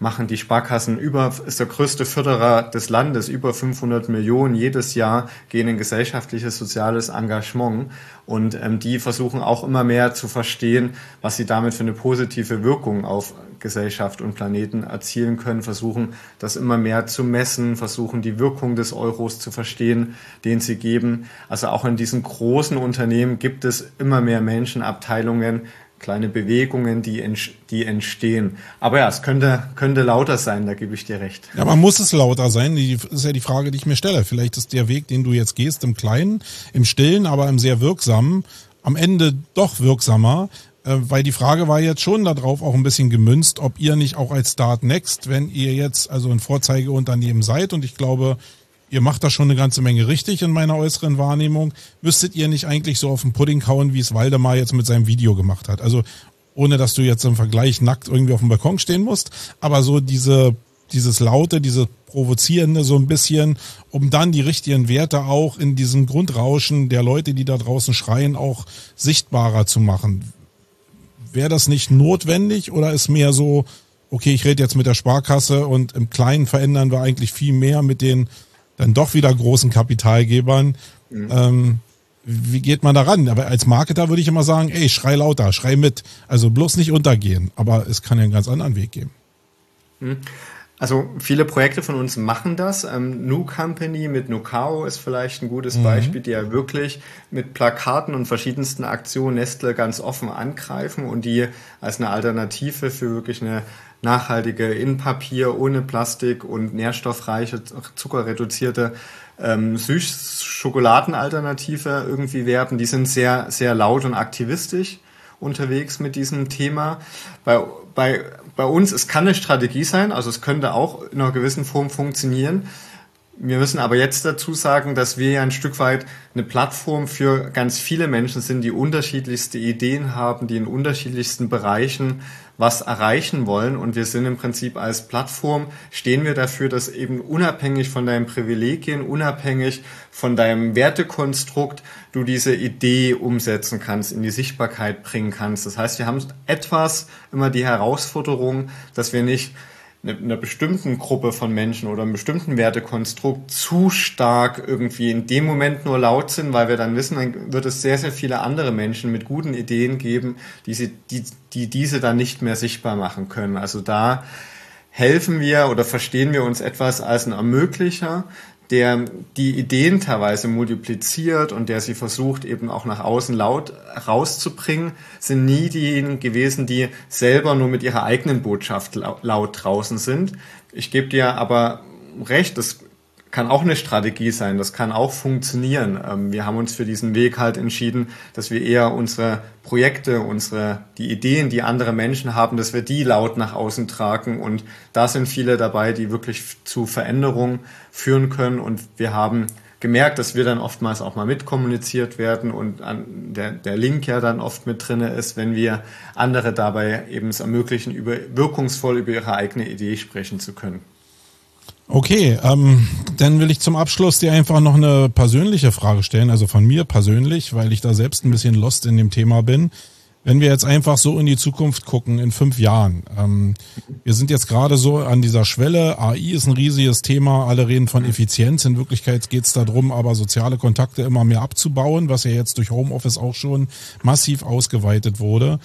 machen. Die Sparkassen über, ist der größte Förderer des Landes, über fünfhundert Millionen jedes Jahr gehen in gesellschaftliches, soziales Engagement. Und ähm, die versuchen auch immer mehr zu verstehen, was sie damit für eine positive Wirkung auf Gesellschaft und Planeten erzielen können, versuchen das immer mehr zu messen, versuchen die Wirkung des Euros zu verstehen, den sie geben. Also auch in diesen großen Unternehmen gibt es immer mehr Menschen, Abteilungen, kleine Bewegungen, die, die entstehen. Aber ja, es könnte, könnte lauter sein, da gebe ich dir recht. Ja, man muss es lauter sein. Das ist ja die Frage, die ich mir stelle. Vielleicht ist der Weg, den du jetzt gehst, im Kleinen, im Stillen, aber im sehr wirksamen, am Ende doch wirksamer. Weil die Frage war jetzt schon darauf auch ein bisschen gemünzt, ob ihr nicht auch als Start Next, wenn ihr jetzt also ein Vorzeigeunternehmen seid, und ich glaube, ihr macht da schon eine ganze Menge richtig in meiner äußeren Wahrnehmung, müsstet ihr nicht eigentlich so auf den Pudding hauen, wie es Waldemar jetzt mit seinem Video gemacht hat. Also ohne, dass du jetzt im Vergleich nackt irgendwie auf dem Balkon stehen musst, aber so diese dieses Laute, diese Provozierende so ein bisschen, um dann die richtigen Werte auch in diesem Grundrauschen der Leute, die da draußen schreien, auch sichtbarer zu machen. Wäre das nicht notwendig oder ist mehr so, okay, ich rede jetzt mit der Sparkasse und im Kleinen verändern wir eigentlich viel mehr mit den dann doch wieder großen Kapitalgebern? Mhm. Ähm, wie geht man da ran? Aber als Marketer würde ich immer sagen, ey, schrei lauter, schrei mit. Also bloß nicht untergehen. Aber es kann ja einen ganz anderen Weg geben. Mhm. Also viele Projekte von uns machen das. Ähm, New Company mit Nukao ist vielleicht ein gutes mhm. Beispiel, die ja wirklich mit Plakaten und verschiedensten Aktionen Nestle ganz offen angreifen und die als eine Alternative für wirklich eine nachhaltige in Papier, ohne Plastik und nährstoffreiche, zuckerreduzierte ähm, Süß-Schokoladenalternative irgendwie werben. Die sind sehr, sehr laut und aktivistisch unterwegs mit diesem Thema. Bei, bei, bei uns, es kann eine Strategie sein, also es könnte auch in einer gewissen Form funktionieren. Wir müssen aber jetzt dazu sagen, dass wir ja ein Stück weit eine Plattform für ganz viele Menschen sind, die unterschiedlichste Ideen haben, die in unterschiedlichsten Bereichen was erreichen wollen. Und wir sind im Prinzip als Plattform, stehen wir dafür, dass eben unabhängig von deinen Privilegien, unabhängig von deinem Wertekonstrukt, du diese Idee umsetzen kannst, in die Sichtbarkeit bringen kannst. Das heißt, wir haben etwas immer die Herausforderung, dass wir nicht einer bestimmten Gruppe von Menschen oder einem bestimmten Wertekonstrukt zu stark irgendwie in dem Moment nur laut sind, weil wir dann wissen, dann wird es sehr, sehr viele andere Menschen mit guten Ideen geben, die, sie, die, die diese dann nicht mehr sichtbar machen können. Also da helfen wir oder verstehen wir uns etwas als ein Ermöglicher, der die Ideen teilweise multipliziert und der sie versucht eben auch nach außen laut rauszubringen, sind nie diejenigen gewesen, die selber nur mit ihrer eigenen Botschaft laut draußen sind. Ich gebe dir aber recht, das kann auch eine Strategie sein, das kann auch funktionieren. Wir haben uns für diesen Weg halt entschieden, dass wir eher unsere Projekte, unsere die Ideen, die andere Menschen haben, dass wir die laut nach außen tragen, und da sind viele dabei, die wirklich zu Veränderungen führen können, und wir haben gemerkt, dass wir dann oftmals auch mal mitkommuniziert werden und an der, der Link ja dann oft mit drinne ist, wenn wir andere dabei eben es ermöglichen, über, wirkungsvoll über ihre eigene Idee sprechen zu können. Okay, ähm, dann will ich zum Abschluss dir einfach noch eine persönliche Frage stellen, also von mir persönlich, weil ich da selbst ein bisschen lost in dem Thema bin. Wenn wir jetzt einfach so in die Zukunft gucken, in fünf Jahren, ähm, wir sind jetzt gerade so an dieser Schwelle, A I ist ein riesiges Thema, alle reden von Effizienz, in Wirklichkeit geht es darum, aber soziale Kontakte immer mehr abzubauen, was ja jetzt durch Homeoffice auch schon massiv ausgeweitet wurde.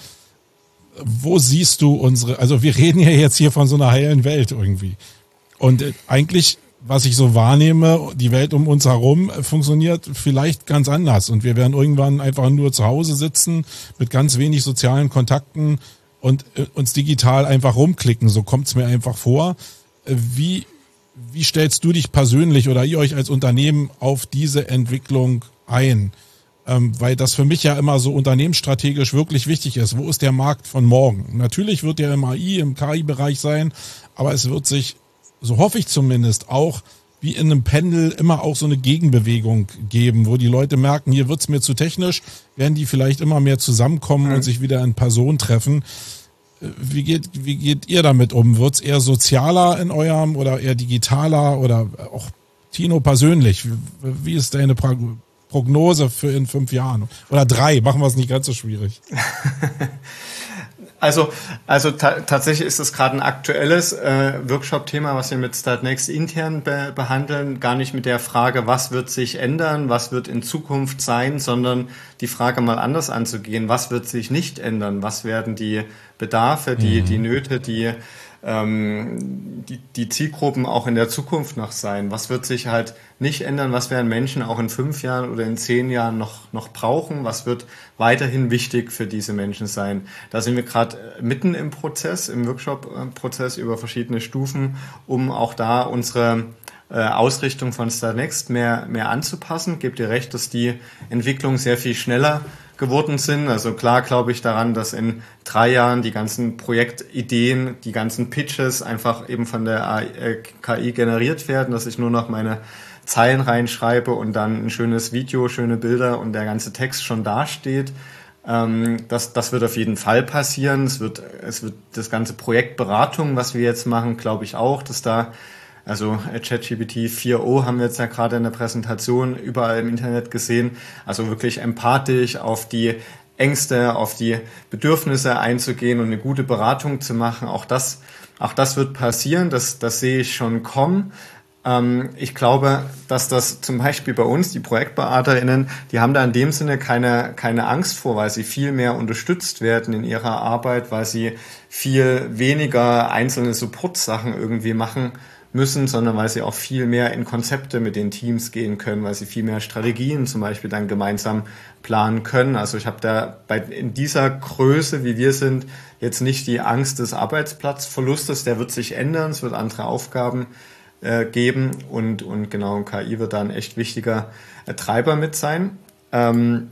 Wo siehst du unsere, also wir reden ja jetzt hier von so einer heilen Welt irgendwie. Und eigentlich, was ich so wahrnehme, die Welt um uns herum funktioniert vielleicht ganz anders. Und wir werden irgendwann einfach nur zu Hause sitzen mit ganz wenig sozialen Kontakten und uns digital einfach rumklicken. So kommt es mir einfach vor. Wie, wie stellst du dich persönlich oder ihr euch als Unternehmen auf diese Entwicklung ein? Ähm, weil das für mich ja immer so unternehmensstrategisch wirklich wichtig ist. Wo ist der Markt von morgen? Natürlich wird der im A I, im K I-Bereich sein, aber es wird sich, so hoffe ich zumindest, auch wie in einem Pendel immer auch so eine Gegenbewegung geben, wo die Leute merken, hier wird's mir zu technisch, werden die vielleicht immer mehr zusammenkommen mhm. und sich wieder in Person treffen. Wie geht, wie geht ihr damit um? Wird's eher sozialer in eurem oder eher digitaler oder auch Tino persönlich? Wie ist deine Prognose für in fünf Jahren? Oder drei, machen wir es nicht ganz so schwierig. Also, also ta- tatsächlich ist es gerade ein aktuelles äh, Workshop-Thema, was wir mit Startnext intern be- behandeln. Gar nicht mit der Frage, was wird sich ändern, was wird in Zukunft sein, sondern die Frage mal anders anzugehen, was wird sich nicht ändern, was werden die Bedarfe, die, mhm. die Nöte, die, ähm, die, die Zielgruppen auch in der Zukunft noch sein. Was wird sich halt nicht ändern, was werden Menschen auch in fünf Jahren oder in zehn Jahren noch, noch brauchen, was wird weiterhin wichtig für diese Menschen sein. Da sind wir gerade mitten im Prozess, im Workshop-Prozess über verschiedene Stufen, um auch da unsere äh, Ausrichtung von Startnext mehr, mehr anzupassen. Gebt ihr recht, dass die Entwicklungen sehr viel schneller geworden sind. Also klar glaube ich daran, dass in drei Jahren die ganzen Projektideen, die ganzen Pitches einfach eben von der K I generiert werden, dass ich nur noch meine Zeilen reinschreibe und dann ein schönes Video, schöne Bilder und der ganze Text schon dasteht. Ähm, das, das wird auf jeden Fall passieren. Es wird, es wird das ganze Projektberatung, was wir jetzt machen, glaube ich auch, dass da, also ChatGPT vier Punkt0 haben wir jetzt ja gerade in der Präsentation überall im Internet gesehen, also wirklich empathisch auf die Ängste, auf die Bedürfnisse einzugehen und eine gute Beratung zu machen. Auch das, auch das wird passieren, das, das sehe ich schon kommen. Ich glaube, dass das zum Beispiel bei uns, die ProjektberaterInnen, die haben da in dem Sinne keine, keine Angst vor, weil sie viel mehr unterstützt werden in ihrer Arbeit, weil sie viel weniger einzelne Support-Sachen irgendwie machen müssen, sondern weil sie auch viel mehr in Konzepte mit den Teams gehen können, weil sie viel mehr Strategien zum Beispiel dann gemeinsam planen können. Also ich habe da bei, in dieser Größe, wie wir sind, jetzt nicht die Angst des Arbeitsplatzverlustes, der wird sich ändern, es wird andere Aufgaben geben und, und genau, K I wird da ein echt wichtiger Treiber mit sein. Ähm,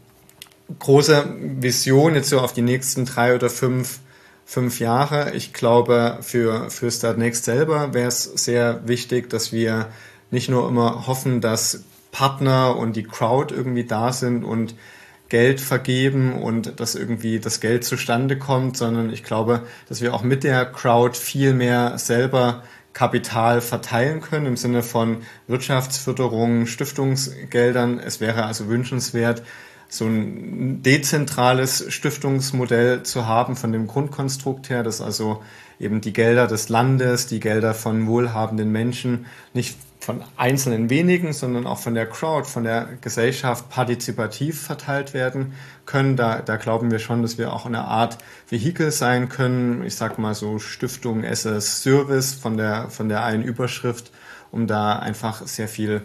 große Vision jetzt so auf die nächsten drei oder fünf, fünf Jahre. Ich glaube, für, für Startnext selber wäre es sehr wichtig, dass wir nicht nur immer hoffen, dass Partner und die Crowd irgendwie da sind und Geld vergeben und dass irgendwie das Geld zustande kommt, sondern ich glaube, dass wir auch mit der Crowd viel mehr selber Kapital verteilen können im Sinne von Wirtschaftsförderung, Stiftungsgeldern. Es wäre also wünschenswert, so ein dezentrales Stiftungsmodell zu haben von dem Grundkonstrukt her, dass also eben die Gelder des Landes, die Gelder von wohlhabenden Menschen nicht von einzelnen wenigen, sondern auch von der Crowd, von der Gesellschaft partizipativ verteilt werden können. Da, da glauben wir schon, dass wir auch eine Art Vehikel sein können. Ich sag mal so Stiftung as a Service von der, von der einen Überschrift, um da einfach sehr viel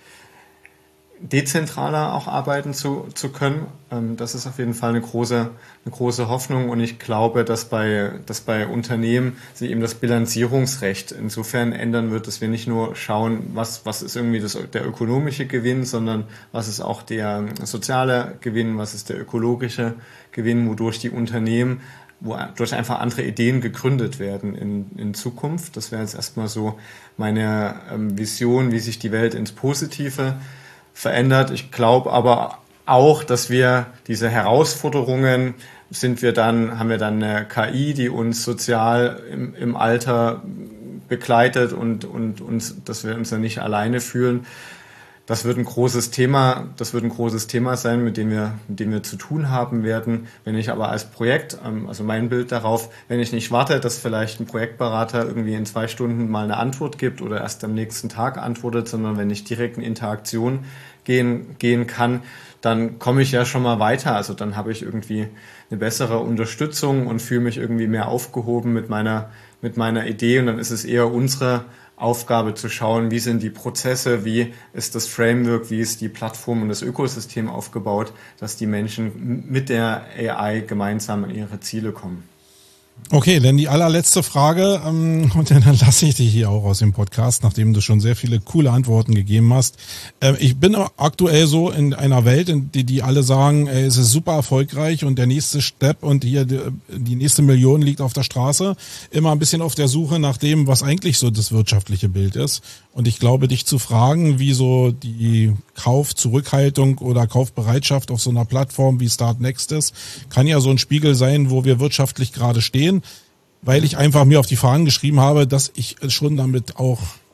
dezentraler auch arbeiten zu, zu können. Das ist auf jeden Fall eine große, eine große Hoffnung und ich glaube, dass bei, dass bei Unternehmen sich eben das Bilanzierungsrecht insofern ändern wird, dass wir nicht nur schauen, was, was ist irgendwie das, der ökonomische Gewinn, sondern was ist auch der soziale Gewinn, was ist der ökologische Gewinn, wodurch die Unternehmen wo durch einfach andere Ideen gegründet werden in, in Zukunft. Das wäre jetzt erstmal so meine ähm, Vision, wie sich die Welt ins Positive verändert. Ich glaube aber auch, dass wir diese Herausforderungen sind wir dann, haben wir dann eine K I, die uns sozial im, im Alter begleitet und, und uns, dass wir uns dann nicht alleine fühlen. Das wird ein großes Thema, das wird ein großes Thema sein, mit dem wir, mit dem wir zu tun haben werden. Wenn ich aber als Projekt, also mein Bild darauf, wenn ich nicht warte, dass vielleicht ein Projektberater irgendwie in zwei Stunden mal eine Antwort gibt oder erst am nächsten Tag antwortet, sondern wenn ich direkt in Interaktion gehen, gehen kann, dann komme ich ja schon mal weiter. Also dann habe ich irgendwie eine bessere Unterstützung und fühle mich irgendwie mehr aufgehoben mit meiner, mit meiner Idee. Und dann ist es eher unsere Aufgabe zu schauen, wie sind die Prozesse, wie ist das Framework, wie ist die Plattform und das Ökosystem aufgebaut, dass die Menschen mit der A I gemeinsam an ihre Ziele kommen. Okay, dann die allerletzte Frage ähm, und dann lasse ich dich hier auch aus dem Podcast, nachdem du schon sehr viele coole Antworten gegeben hast. Ähm, ich bin aktuell so in einer Welt, in die, die alle sagen, ey, es ist super erfolgreich und der nächste Step und hier die, die nächste Million liegt auf der Straße. Immer ein bisschen auf der Suche nach dem, was eigentlich so das wirtschaftliche Bild ist. Und ich glaube, dich zu fragen, wie so die Kaufzurückhaltung oder Kaufbereitschaft auf so einer Plattform wie Startnext ist, kann ja so ein Spiegel sein, wo wir wirtschaftlich gerade stehen, weil ich einfach mir auf die Fahnen geschrieben habe, dass ich schon damit auch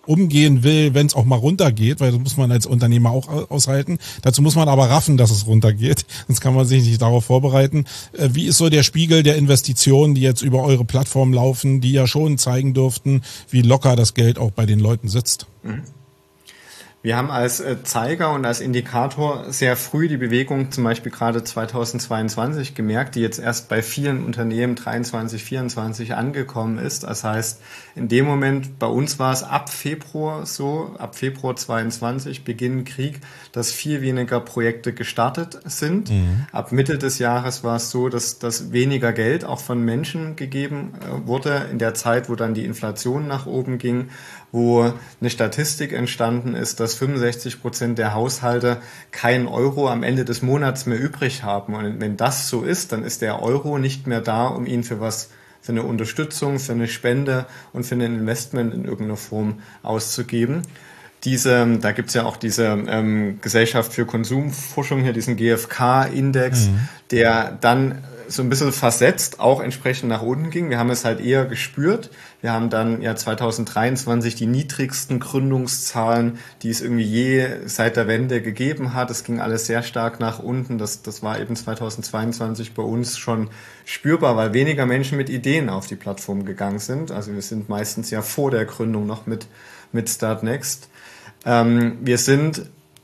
umgehen will, wenn es auch mal runtergeht, weil das muss man als Unternehmer auch aushalten. Dazu muss man aber raffen, dass es runtergeht, sonst kann man sich nicht darauf vorbereiten. Wie ist so der Spiegel der Investitionen, die jetzt über eure Plattform laufen, die ja schon zeigen dürften, wie locker das Geld auch bei den Leuten sitzt? Mhm. Wir haben als Zeiger und als Indikator sehr früh die Bewegung zum Beispiel gerade zweitausendzweiundzwanzig gemerkt, die jetzt erst bei vielen Unternehmen dreiundzwanzig, vierundzwanzig angekommen ist. Das heißt, in dem Moment, bei uns war es ab Februar so, ab Februar zweiundzwanzig, Beginn Krieg, dass viel weniger Projekte gestartet sind. Mhm. Ab Mitte des Jahres war es so, dass, dass weniger Geld auch von Menschen gegeben wurde in der Zeit, wo dann die Inflation nach oben ging, wo eine Statistik entstanden ist, dass fünfundsechzig Prozent der Haushalte keinen Euro am Ende des Monats mehr übrig haben. Und wenn das so ist, dann ist der Euro nicht mehr da, um ihn für was, für eine Unterstützung, für eine Spende und für ein Investment in irgendeiner Form auszugeben. Diese, da gibt's ja auch diese ähm, Gesellschaft für Konsumforschung hier, diesen G F K-Index, mhm. der dann so ein bisschen versetzt auch entsprechend nach unten ging. Wir haben es halt eher gespürt. Wir haben dann ja zweitausenddreiundzwanzig die niedrigsten Gründungszahlen, die es irgendwie je seit der Wende gegeben hat. Es ging alles sehr stark nach unten. Das, das war eben zweitausendzweiundzwanzig bei uns schon spürbar, weil weniger Menschen mit Ideen auf die Plattform gegangen sind. Also wir sind meistens ja vor der Gründung noch mit, mit Start Next. Ähm, wir sind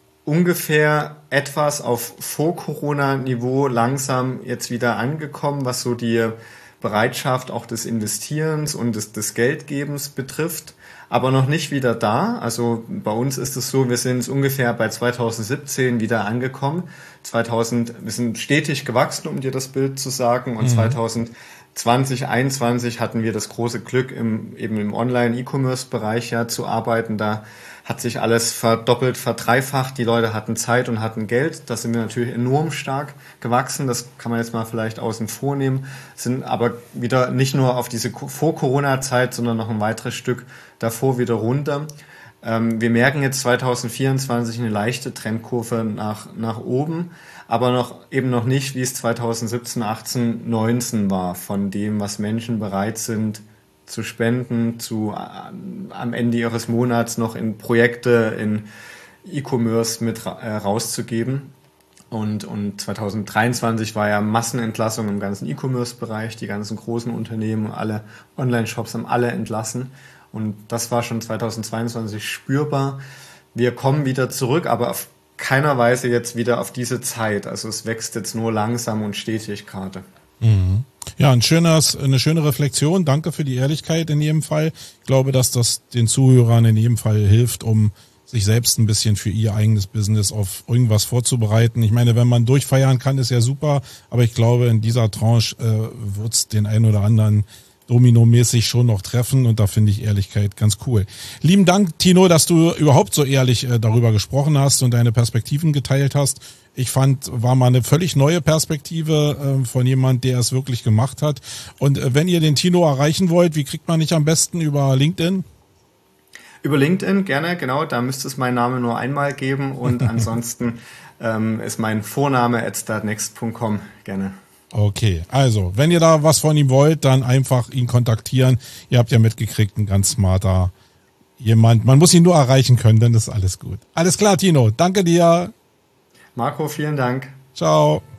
ungefähr etwas auf Vor-Corona-Niveau langsam jetzt wieder angekommen, was so die Bereitschaft auch des Investierens und des, des Geldgebens betrifft, aber noch nicht wieder da. Also bei uns ist es so, wir sind ungefähr bei zweitausendsiebzehn wieder angekommen. zweitausend, wir sind stetig gewachsen, um dir das Bild zu sagen, und mhm. zweitausendzwanzig, einundzwanzig hatten wir das große Glück, im, eben im Online-E-Commerce-Bereich ja zu arbeiten. Da hat sich alles verdoppelt, verdreifacht. Die Leute hatten Zeit und hatten Geld. Da sind wir natürlich enorm stark gewachsen. Das kann man jetzt mal vielleicht außen vor nehmen. Sind aber wieder nicht nur auf diese Vor-Corona-Zeit, sondern noch ein weiteres Stück davor wieder runter. Ähm, wir merken jetzt zweitausendvierundzwanzig eine leichte Trendkurve nach, nach oben, aber noch eben noch nicht, wie es zweitausendsiebzehn, achtzehn, neunzehn war, von dem, was Menschen bereit sind zu spenden, zu äh, am Ende ihres Monats noch in Projekte, in E-Commerce mit ra- äh, rauszugeben. Und, und zweitausenddreiundzwanzig war ja Massenentlassung im ganzen E-Commerce-Bereich. Die ganzen großen Unternehmen, alle Online-Shops haben alle entlassen. Und das war schon zweitausendzweiundzwanzig spürbar. Wir kommen wieder zurück, aber auf keiner Weise jetzt wieder auf diese Zeit. Also es wächst jetzt nur langsam und stetig gerade. Mhm. Ja, ein schönes, eine schöne Reflexion. Danke für die Ehrlichkeit in jedem Fall. Ich glaube, dass das den Zuhörern in jedem Fall hilft, um sich selbst ein bisschen für ihr eigenes Business auf irgendwas vorzubereiten. Ich meine, wenn man durchfeiern kann, ist ja super, aber ich glaube, in dieser Tranche äh, wird es den einen oder anderen dominomäßig schon noch treffen, und da finde ich Ehrlichkeit ganz cool. Lieben Dank, Tino, dass du überhaupt so ehrlich äh, darüber gesprochen hast und deine Perspektiven geteilt hast. Ich fand, war mal eine völlig neue Perspektive äh, von jemand, der es wirklich gemacht hat. Und äh, wenn ihr den Tino erreichen wollt, wie kriegt man dich am besten? Über LinkedIn? Über LinkedIn, gerne, genau. Da müsste es meinen Namen nur einmal geben. Und ansonsten ähm, ist mein Vorname at startnext punkt com, gerne. Okay, also, wenn ihr da was von ihm wollt, dann einfach ihn kontaktieren. Ihr habt ja mitgekriegt, ein ganz smarter jemand. Man muss ihn nur erreichen können, dann ist alles gut. Alles klar, Tino. Danke dir. Marco, vielen Dank. Ciao.